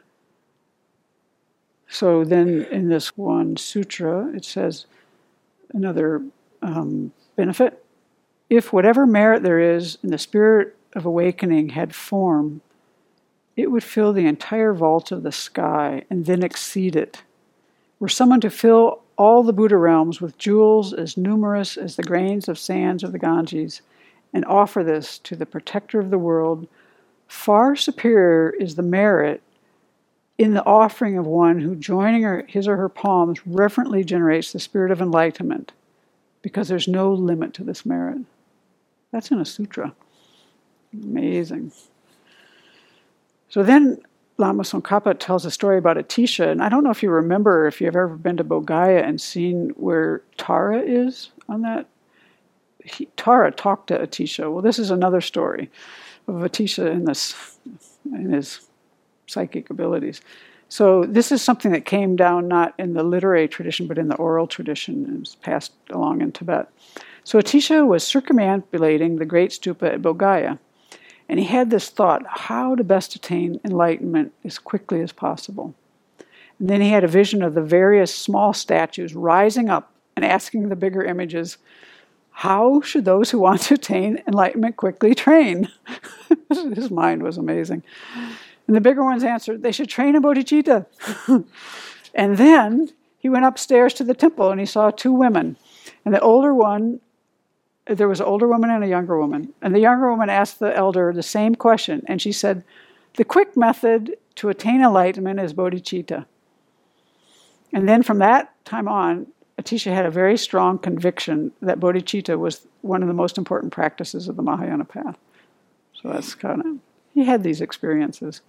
So then in this one sutra, it says another benefit. If whatever merit there is in the spirit of awakening had form, it would fill the entire vault of the sky and then exceed it. Were someone to fill all the Buddha realms with jewels as numerous as the grains of sands of the Ganges and offer this to the protector of the world, far superior is the merit in the offering of one who, joining his or her palms, reverently generates the spirit of enlightenment, because there's no limit to this merit. That's in a sutra. Amazing. So then Lama Tsongkhapa tells a story about Atisha, and I don't know if you remember, if you've ever been to Bodh and seen where Tara is on that. Tara talked to Atisha. Well, this is another story of Atisha in his psychic abilities. So this is something that came down not in the literary tradition, but in the oral tradition, and was passed along in Tibet. So Atisha was circumambulating the great stupa at Bodh Gaya, and he had this thought, how to best attain enlightenment as quickly as possible. And then he had a vision of the various small statues rising up and asking the bigger images, how should those who want to attain enlightenment quickly train? His mind was amazing. And the bigger ones answered, they should train in bodhicitta. And then he went upstairs to the temple and he saw two women. And the older one, there was an older woman and a younger woman. And the younger woman asked the elder the same question. And she said, the quick method to attain enlightenment is bodhicitta. And then from that time on, Atisha had a very strong conviction that bodhicitta was one of the most important practices of the Mahayana path. So that's kind of, he had these experiences.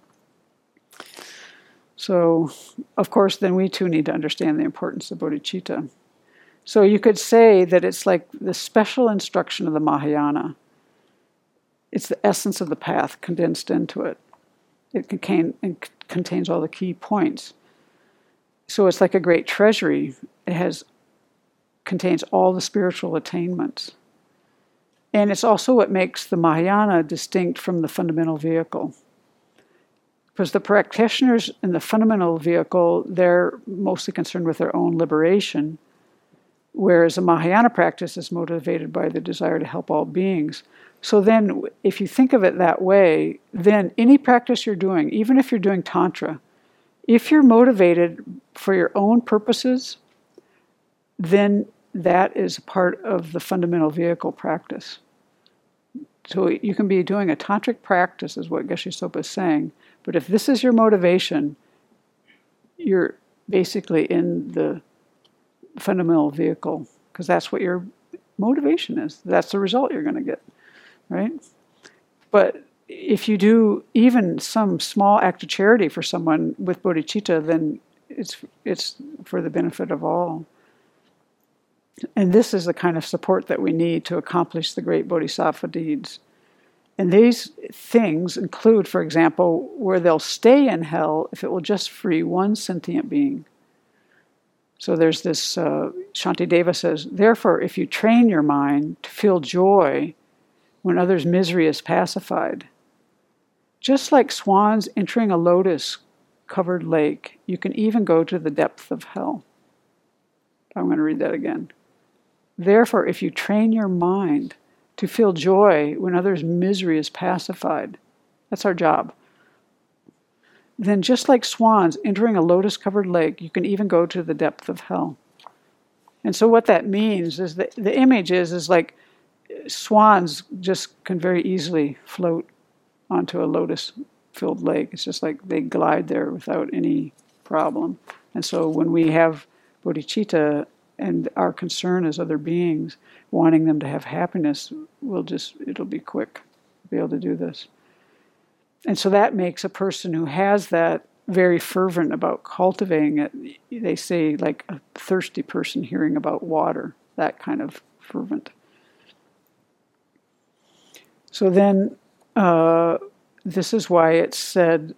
So, of course, then we too need to understand the importance of bodhicitta. So you could say that it's like the special instruction of the Mahayana. It's the essence of the path condensed into it. It contains all the key points. So it's like a great treasury. It contains all the spiritual attainments. And it's also what makes the Mahayana distinct from the fundamental vehicle. Because the practitioners in the fundamental vehicle, they're mostly concerned with their own liberation, whereas a Mahayana practice is motivated by the desire to help all beings. So then, if you think of it that way, then any practice you're doing, even if you're doing Tantra, if you're motivated for your own purposes, then that is part of the fundamental vehicle practice. So you can be doing a tantric practice, is what Geshe Sopa is saying, but if this is your motivation, you're basically in the fundamental vehicle, because that's what your motivation is. That's the result you're going to get, right? But if you do even some small act of charity for someone with bodhicitta, then it's for the benefit of all. And this is the kind of support that we need to accomplish the great bodhisattva deeds. And these things include, for example, where they'll stay in hell if it will just free one sentient being. So there's this, Shantideva says, therefore, if you train your mind to feel joy when others' misery is pacified, just like swans entering a lotus-covered lake, you can even go to the depth of hell. I'm going to read that again. Therefore, if you train your mind to feel joy when others' misery is pacified, that's our job, then just like swans entering a lotus-covered lake, you can even go to the depth of hell. And so what that means is that the image is like swans just can very easily float onto a lotus-filled lake. It's just like they glide there without any problem. And so when we have bodhicitta, and our concern as other beings, wanting them to have happiness, it'll be quick to be able to do this. And so that makes a person who has that very fervent about cultivating it. They say like a thirsty person hearing about water, that kind of fervent. So then, this is why it's said,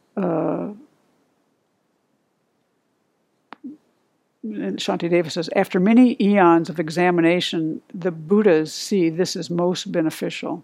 and Shantideva says, after many eons of examination, the Buddhas see this is most beneficial.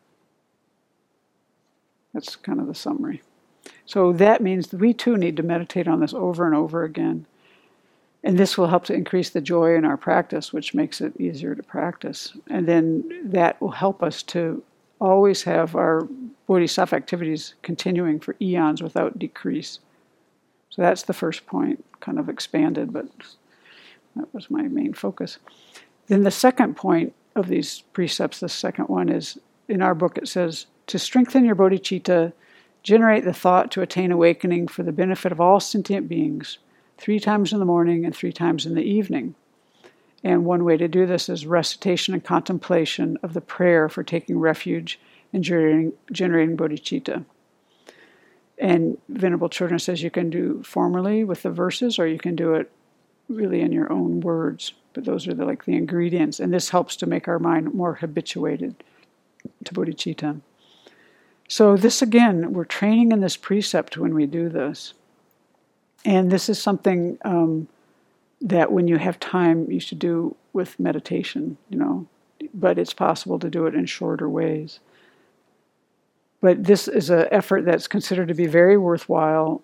That's kind of the summary. So that means that we too need to meditate on this over and over again. And this will help to increase the joy in our practice, which makes it easier to practice. And then that will help us to always have our bodhisattva activities continuing for eons without decrease. So that's the first point, kind of expanded, but that was my main focus. Then the second point of these precepts, the second one is, in our book it says, to strengthen your bodhicitta, generate the thought to attain awakening for the benefit of all sentient beings, 3 times in the morning and 3 times in the evening. And one way to do this is recitation and contemplation of the prayer for taking refuge and generating bodhicitta. And Venerable Chödrön says you can do formally with the verses, or you can do it really in your own words. But those are the ingredients. And this helps to make our mind more habituated to bodhicitta. So this, again, we're training in this precept when we do this. And this is something that when you have time, you should do with meditation, but it's possible to do it in shorter ways. But this is an effort that's considered to be very worthwhile.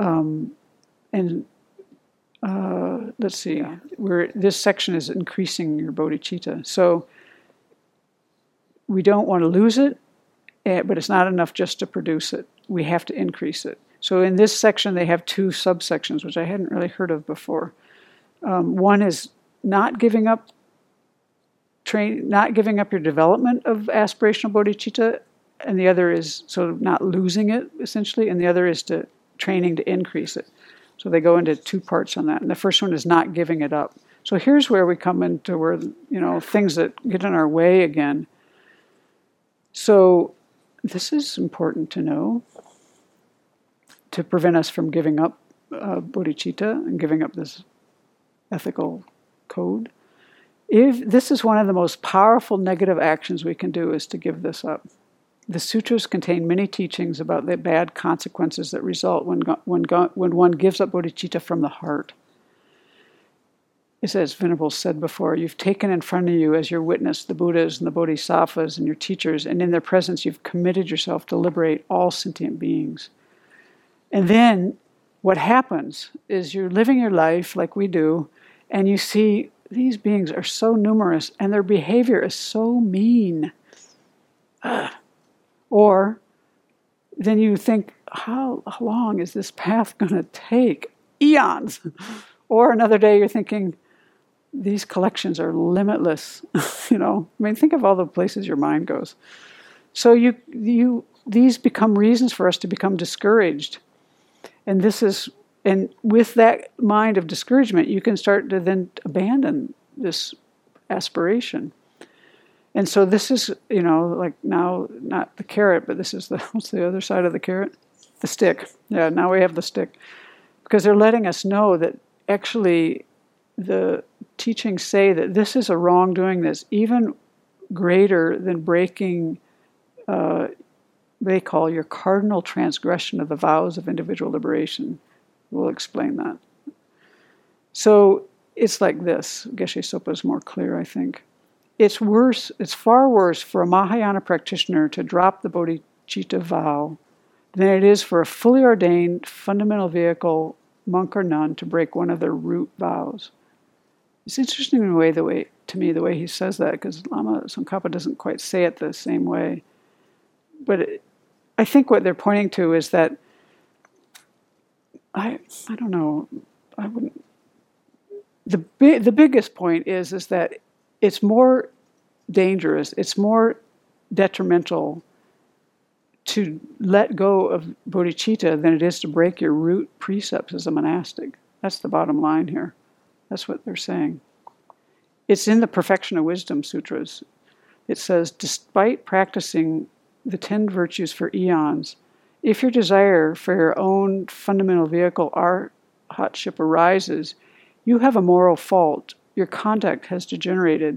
Let's see, this section is increasing your bodhicitta. So we don't want to lose it, but it's not enough just to produce it. We have to increase it. So in this section, they have 2 subsections, which I hadn't really heard of before. One is not giving up your development of aspirational bodhicitta, and the other is not losing it, essentially, and the other is training to increase it. So they go into 2 parts on that, and the first one is not giving it up. So here's where we come into where, things that get in our way again. So this is important to know, to prevent us from giving up bodhicitta and giving up this ethical code. If this is one of the most powerful negative actions we can do, is to give this up. The sutras contain many teachings about the bad consequences that result when one gives up bodhicitta from the heart. It says, Venerable said before, you've taken in front of you as your witness the Buddhas and the Bodhisattvas and your teachers, and in their presence you've committed yourself to liberate all sentient beings. And then what happens is you're living your life like we do, and you see these beings are so numerous and their behavior is so mean. Or then you think, how long is this path going to take? Eons. Or another day you're thinking, these collections are limitless. Think of all the places your mind goes. So these become reasons for us to become discouraged. And with that mind of discouragement, you can start to then abandon this aspiration. And so this is, now, not the carrot, but this is what's the other side of the carrot? The stick. Yeah, now we have the stick. Because they're letting us know that actually the teachings say that this is a wrongdoing that's even greater than breaking, they call your cardinal transgression of the vows of individual liberation. We'll explain that. So it's like this. Geshe Sopa is more clear, I think. It's far worse for a Mahayana practitioner to drop the bodhicitta vow than it is for a fully ordained fundamental vehicle monk or nun to break one of their root vows. It's interesting in a way, the way he says that, because Lama Tsongkhapa doesn't quite say it the same way. But I think what they're pointing to is that, I don't know, I wouldn't. The biggest point is that it's more dangerous, it's more detrimental to let go of bodhicitta than it is to break your root precepts as a monastic. That's the bottom line here. That's what they're saying. It's in the Perfection of Wisdom Sutras. It says, despite practicing the 10 virtues for eons, if your desire for your own fundamental vehicle arhatship arises, you have a moral fault. Your conduct has degenerated.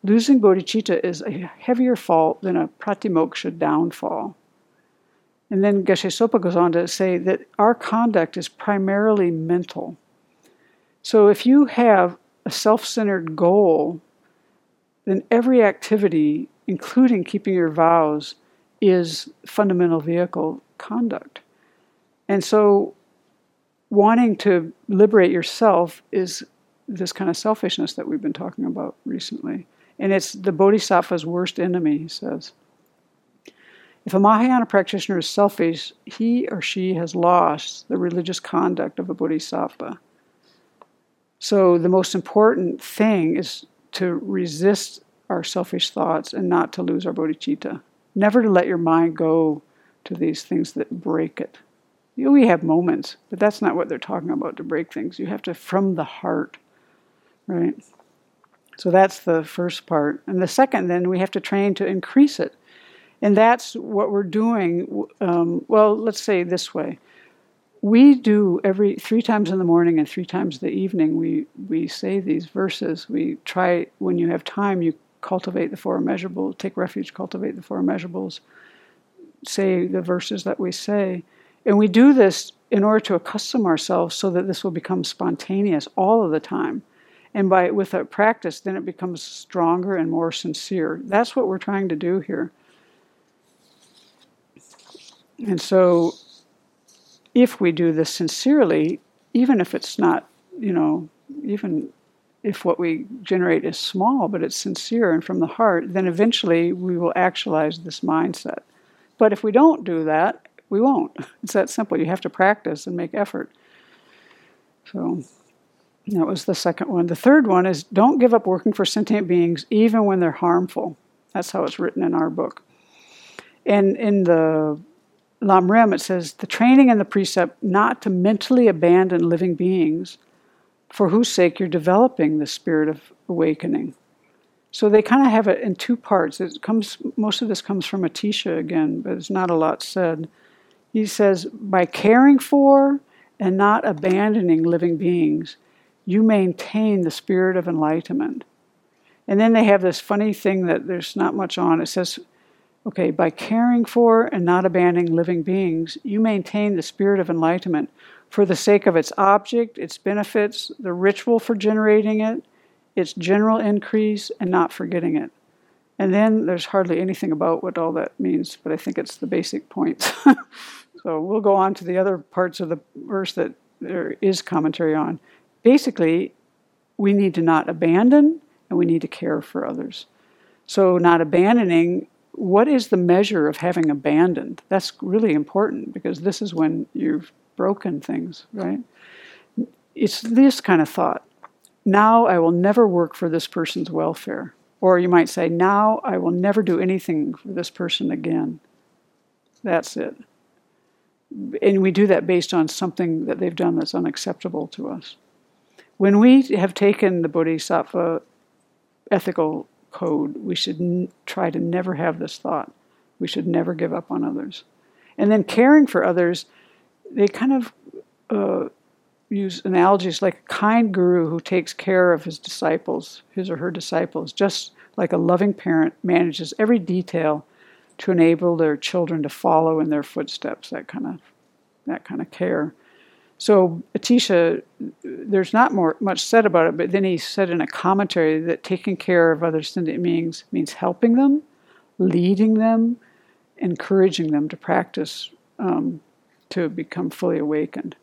losing bodhicitta is a heavier fault than a pratimoksha downfall. And then Geshe Sopa goes on to say that our conduct is primarily mental. So if you have a self-centered goal, then every activity, including keeping your vows, is fundamental vehicle conduct. And so wanting to liberate yourself is this kind of selfishness that we've been talking about recently. And it's the bodhisattva's worst enemy, he says. If a Mahayana practitioner is selfish, he or she has lost the religious conduct of a bodhisattva. So the most important thing is to resist our selfish thoughts and not to lose our bodhicitta. Never to let your mind go to these things that break it. We have moments, but that's not what they're talking about, to break things. You have to, from the heart, right? So that's the first part. And the second, then, we have to train to increase it. And that's what we're doing. Well, let's say it this way. We do 3 times in the morning and 3 times in the evening, we say these verses. We try, when you have time, you cultivate the 4 immeasurables, take refuge, cultivate the 4 immeasurables, say the verses that we say. And we do this in order to accustom ourselves so that this will become spontaneous all of the time. And with a practice, then it becomes stronger and more sincere. That's what we're trying to do here. And so, if we do this sincerely, even if it's not, even if what we generate is small, but it's sincere and from the heart, then eventually we will actualize this mindset. But if we don't do that, we won't. It's that simple. You have to practice and make effort. So that was the second one. The third one is don't give up working for sentient beings even when they're harmful. That's how it's written in our book. And in the Lam Rim, it says, the training and the precept not to mentally abandon living beings for whose sake you're developing the spirit of awakening. So they kind of have it in 2 parts. Most of this comes from Atisha again, but it's not a lot said. He says, by caring for and not abandoning living beings, you maintain the spirit of enlightenment. And then they have this funny thing that there's not much on. It says, okay, by caring for and not abandoning living beings, you maintain the spirit of enlightenment for the sake of its object, its benefits, the ritual for generating it, its general increase, and not forgetting it. And then there's hardly anything about what all that means, but I think it's the basic points. So we'll go on to the other parts of the verse that there is commentary on. Basically, we need to not abandon, and we need to care for others. So not abandoning, what is the measure of having abandoned? That's really important, because this is when you've broken things, right? It's this kind of thought. Now I will never work for this person's welfare. Or you might say, now I will never do anything for this person again. That's it. And we do that based on something that they've done that's unacceptable to us. When we have taken the Bodhisattva ethical code, we should try to never have this thought. We should never give up on others. And then caring for others, they kind of use analogies like a kind guru who takes care of his disciples, his or her disciples, just like a loving parent manages every detail to enable their children to follow in their footsteps, that kind of care. So Atisha, there's not much said about it, but then he said in a commentary that taking care of other sentient beings means helping them, leading them, encouraging them to practice to become fully awakened.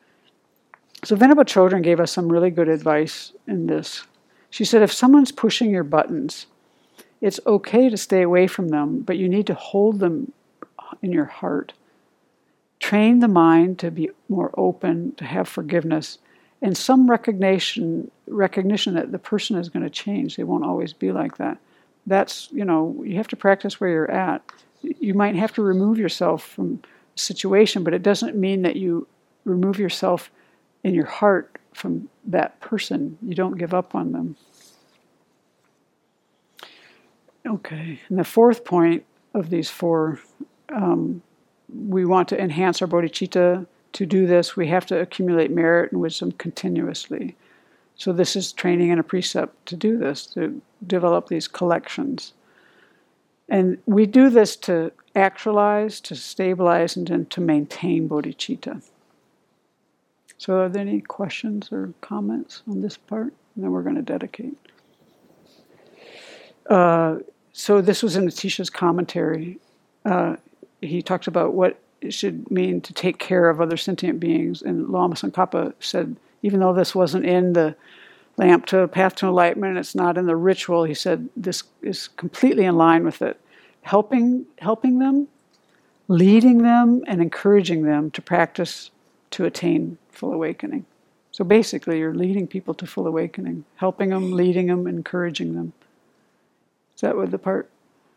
So Venerable Chodron gave us some really good advice in this. She said, if someone's pushing your buttons, it's okay to stay away from them, but you need to hold them in your heart. Train the mind to be more open, to have forgiveness, and some recognition that the person is going to change. They won't always be like that. That's, you have to practice where you're at. You might have to remove yourself from a situation, but it doesn't mean that you remove yourself in your heart from that person. You don't give up on them. Okay, and the fourth point of these 4, we want to enhance our bodhicitta. To do this, we have to accumulate merit and wisdom continuously. So this is training and a precept to do this, to develop these collections. And we do this to actualize, to stabilize, and then to maintain bodhicitta. So are there any questions or comments on this part? And then we're going to dedicate. So this was in Atisha's commentary. He talked about what it should mean to take care of other sentient beings. And Lama Tsongkhapa said, even though this wasn't in the lamp to path to enlightenment, it's not in the ritual, he said this is completely in line with it. Helping them, leading them, and encouraging them to practice to attain full awakening. So basically, you're leading people to full awakening, helping them, leading them, encouraging them. Is that what the part?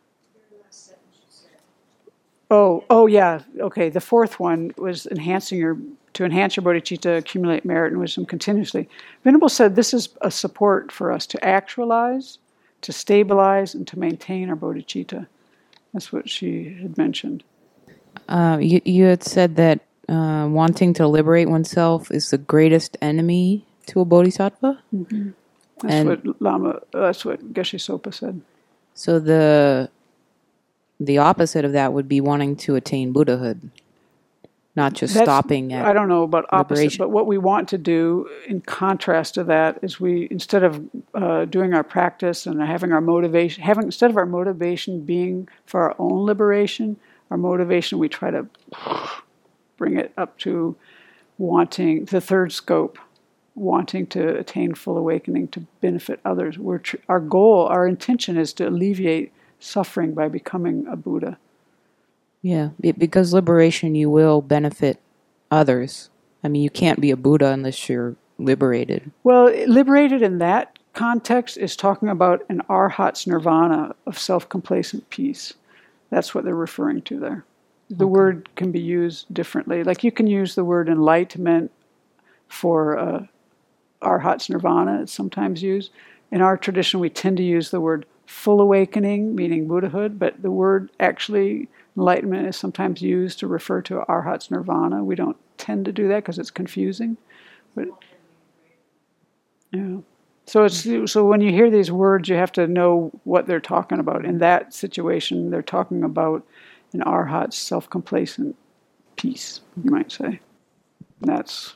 Oh yeah. Okay. The fourth one was to enhance your bodhicitta, accumulate merit and wisdom continuously. Venerable said this is a support for us to actualize, to stabilize, and to maintain our bodhicitta. That's what she had mentioned. You had said that wanting to liberate oneself is the greatest enemy to a bodhisattva. Mm-hmm. That's what Geshe Sopa said. So the opposite of that would be wanting to attain Buddhahood, not just stopping at I don't know about opposite, liberation. But what we want to do in contrast to that is we, instead of doing our practice and having our motivation, instead of our motivation being for our own liberation, our motivation, we try to bring it up to wanting the third scope, wanting to attain full awakening to benefit others. Our goal, our intention is to alleviate suffering by becoming a Buddha. Yeah, because liberation, you will benefit others. I mean, you can't be a Buddha unless you're liberated. Well, liberated in that context is talking about an arhat's nirvana of self-complacent peace. That's what they're referring to there. The word can be used differently. Like you can use the word enlightenment for arhat's nirvana. It's sometimes used. In our tradition, we tend to use the word full awakening, meaning Buddhahood, but the word actually, enlightenment, is sometimes used to refer to arhat's nirvana. We don't tend to do that because it's confusing. But yeah. So when you hear these words, you have to know what they're talking about. In that situation, they're talking about an arhat's self-complacent peace, you might say. And that's,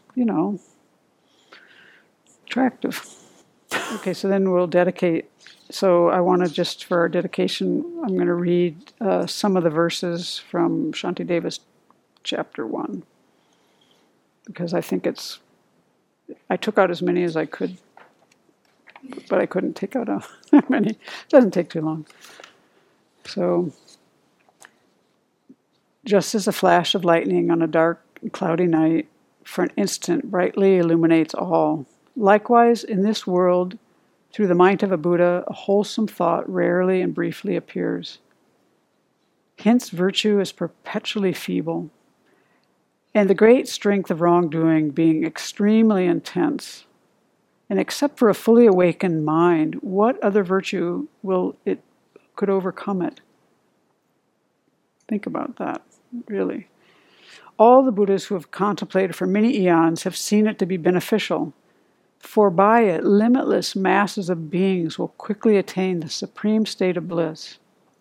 attractive. Okay, so then we'll dedicate. So I want to just, for our dedication, I'm going to read some of the verses from Shantideva's chapter 1. Because I think I took out as many as I could, but I couldn't take out that many. It doesn't take too long. So, just as a flash of lightning on a dark and cloudy night, for an instant brightly illuminates all, likewise in this world, through the mind of a Buddha, a wholesome thought rarely and briefly appears. Hence virtue is perpetually feeble, and the great strength of wrongdoing being extremely intense. And except for a fully awakened mind, what other virtue could overcome it? Think about that, really. All the Buddhas who have contemplated for many eons have seen it to be beneficial, for by it limitless masses of beings will quickly attain the supreme state of bliss.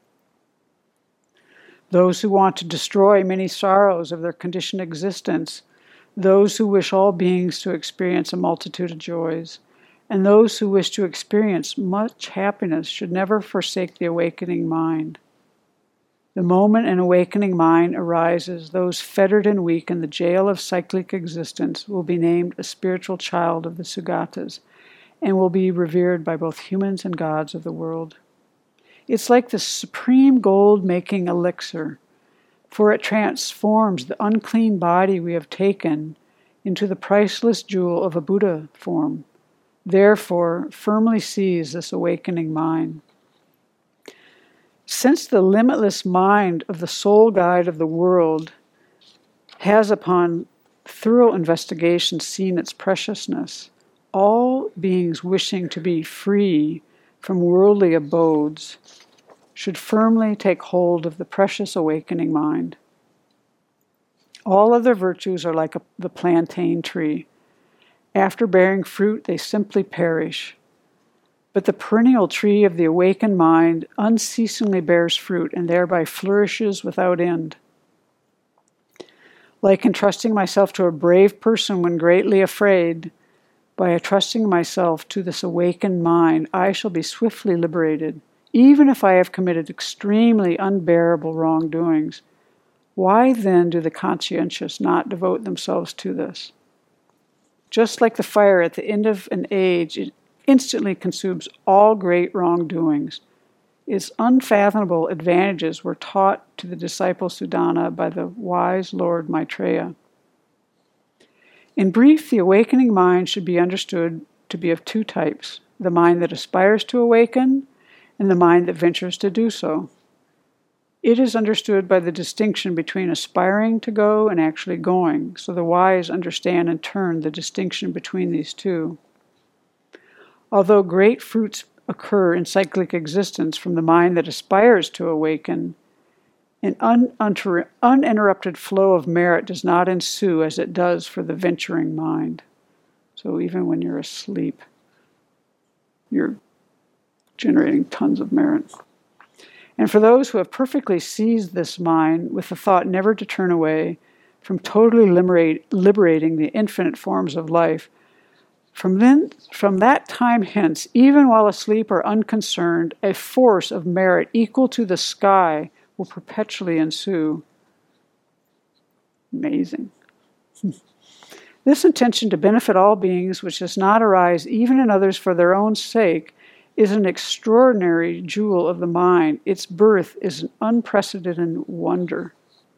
Those who want to destroy many sorrows of their conditioned existence, those who wish all beings to experience a multitude of joys, and those who wish to experience much happiness should never forsake the awakening mind. The moment an awakening mind arises, those fettered and weak in the jail of cyclic existence will be named a spiritual child of the Sugatas and will be revered by both humans and gods of the world. It's like the supreme gold-making elixir, for it transforms the unclean body we have taken into the priceless jewel of a Buddha form. Therefore, firmly seize this awakening mind. Since the limitless mind of the sole guide of the world has upon thorough investigation seen its preciousness, all beings wishing to be free from worldly abodes should firmly take hold of the precious awakening mind. All other virtues are like the plantain tree. After bearing fruit, they simply perish. But the perennial tree of the awakened mind unceasingly bears fruit and thereby flourishes without end. Like entrusting myself to a brave person when greatly afraid, by entrusting myself to this awakened mind, I shall be swiftly liberated, even if I have committed extremely unbearable wrongdoings. Why then do the conscientious not devote themselves to this? Just like the fire at the end of an age, it instantly consumes all great wrongdoings. Its unfathomable advantages were taught to the disciple Sudana by the wise Lord Maitreya. In brief, the awakening mind should be understood to be of two types: the mind that aspires to awaken and the mind that ventures to do so. It is understood by the distinction between aspiring to go and actually going, so the wise understand in turn the distinction between these two. Although great fruits occur in cyclic existence from the mind that aspires to awaken, an uninterrupted flow of merit does not ensue as it does for the venturing mind. So even when you're asleep, you're generating tons of merit. And for those who have perfectly seized this mind with the thought never to turn away from totally liberating the infinite forms of life, from that time hence, even while asleep or unconcerned, a force of merit equal to the sky will perpetually ensue. Amazing. This intention to benefit all beings, which does not arise even in others for their own sake, is an extraordinary jewel of the mind. Its birth is an unprecedented wonder.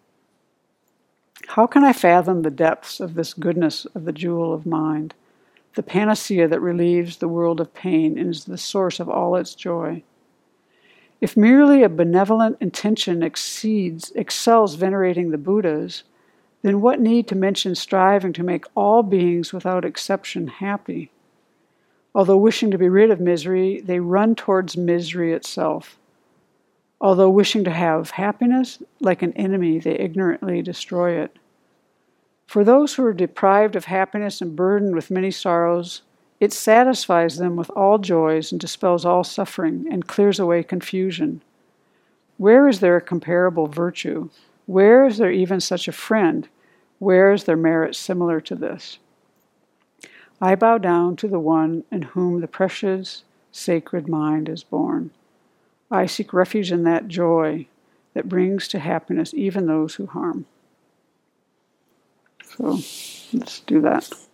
How can I fathom the depths of this goodness of the jewel of mind, the panacea that relieves the world of pain and is the source of all its joy? If merely a benevolent intention excels venerating the Buddhas, then what need to mention striving to make all beings without exception happy? Although wishing to be rid of misery, they run towards misery itself. Although wishing to have happiness, like an enemy, they ignorantly destroy it. For those who are deprived of happiness and burdened with many sorrows, it satisfies them with all joys and dispels all suffering and clears away confusion. Where is there a comparable virtue? Where is there even such a friend? Where is there merit similar to this? I bow down to the one in whom the precious, sacred mind is born. I seek refuge in that joy that brings to happiness even those who harm. So let's do that.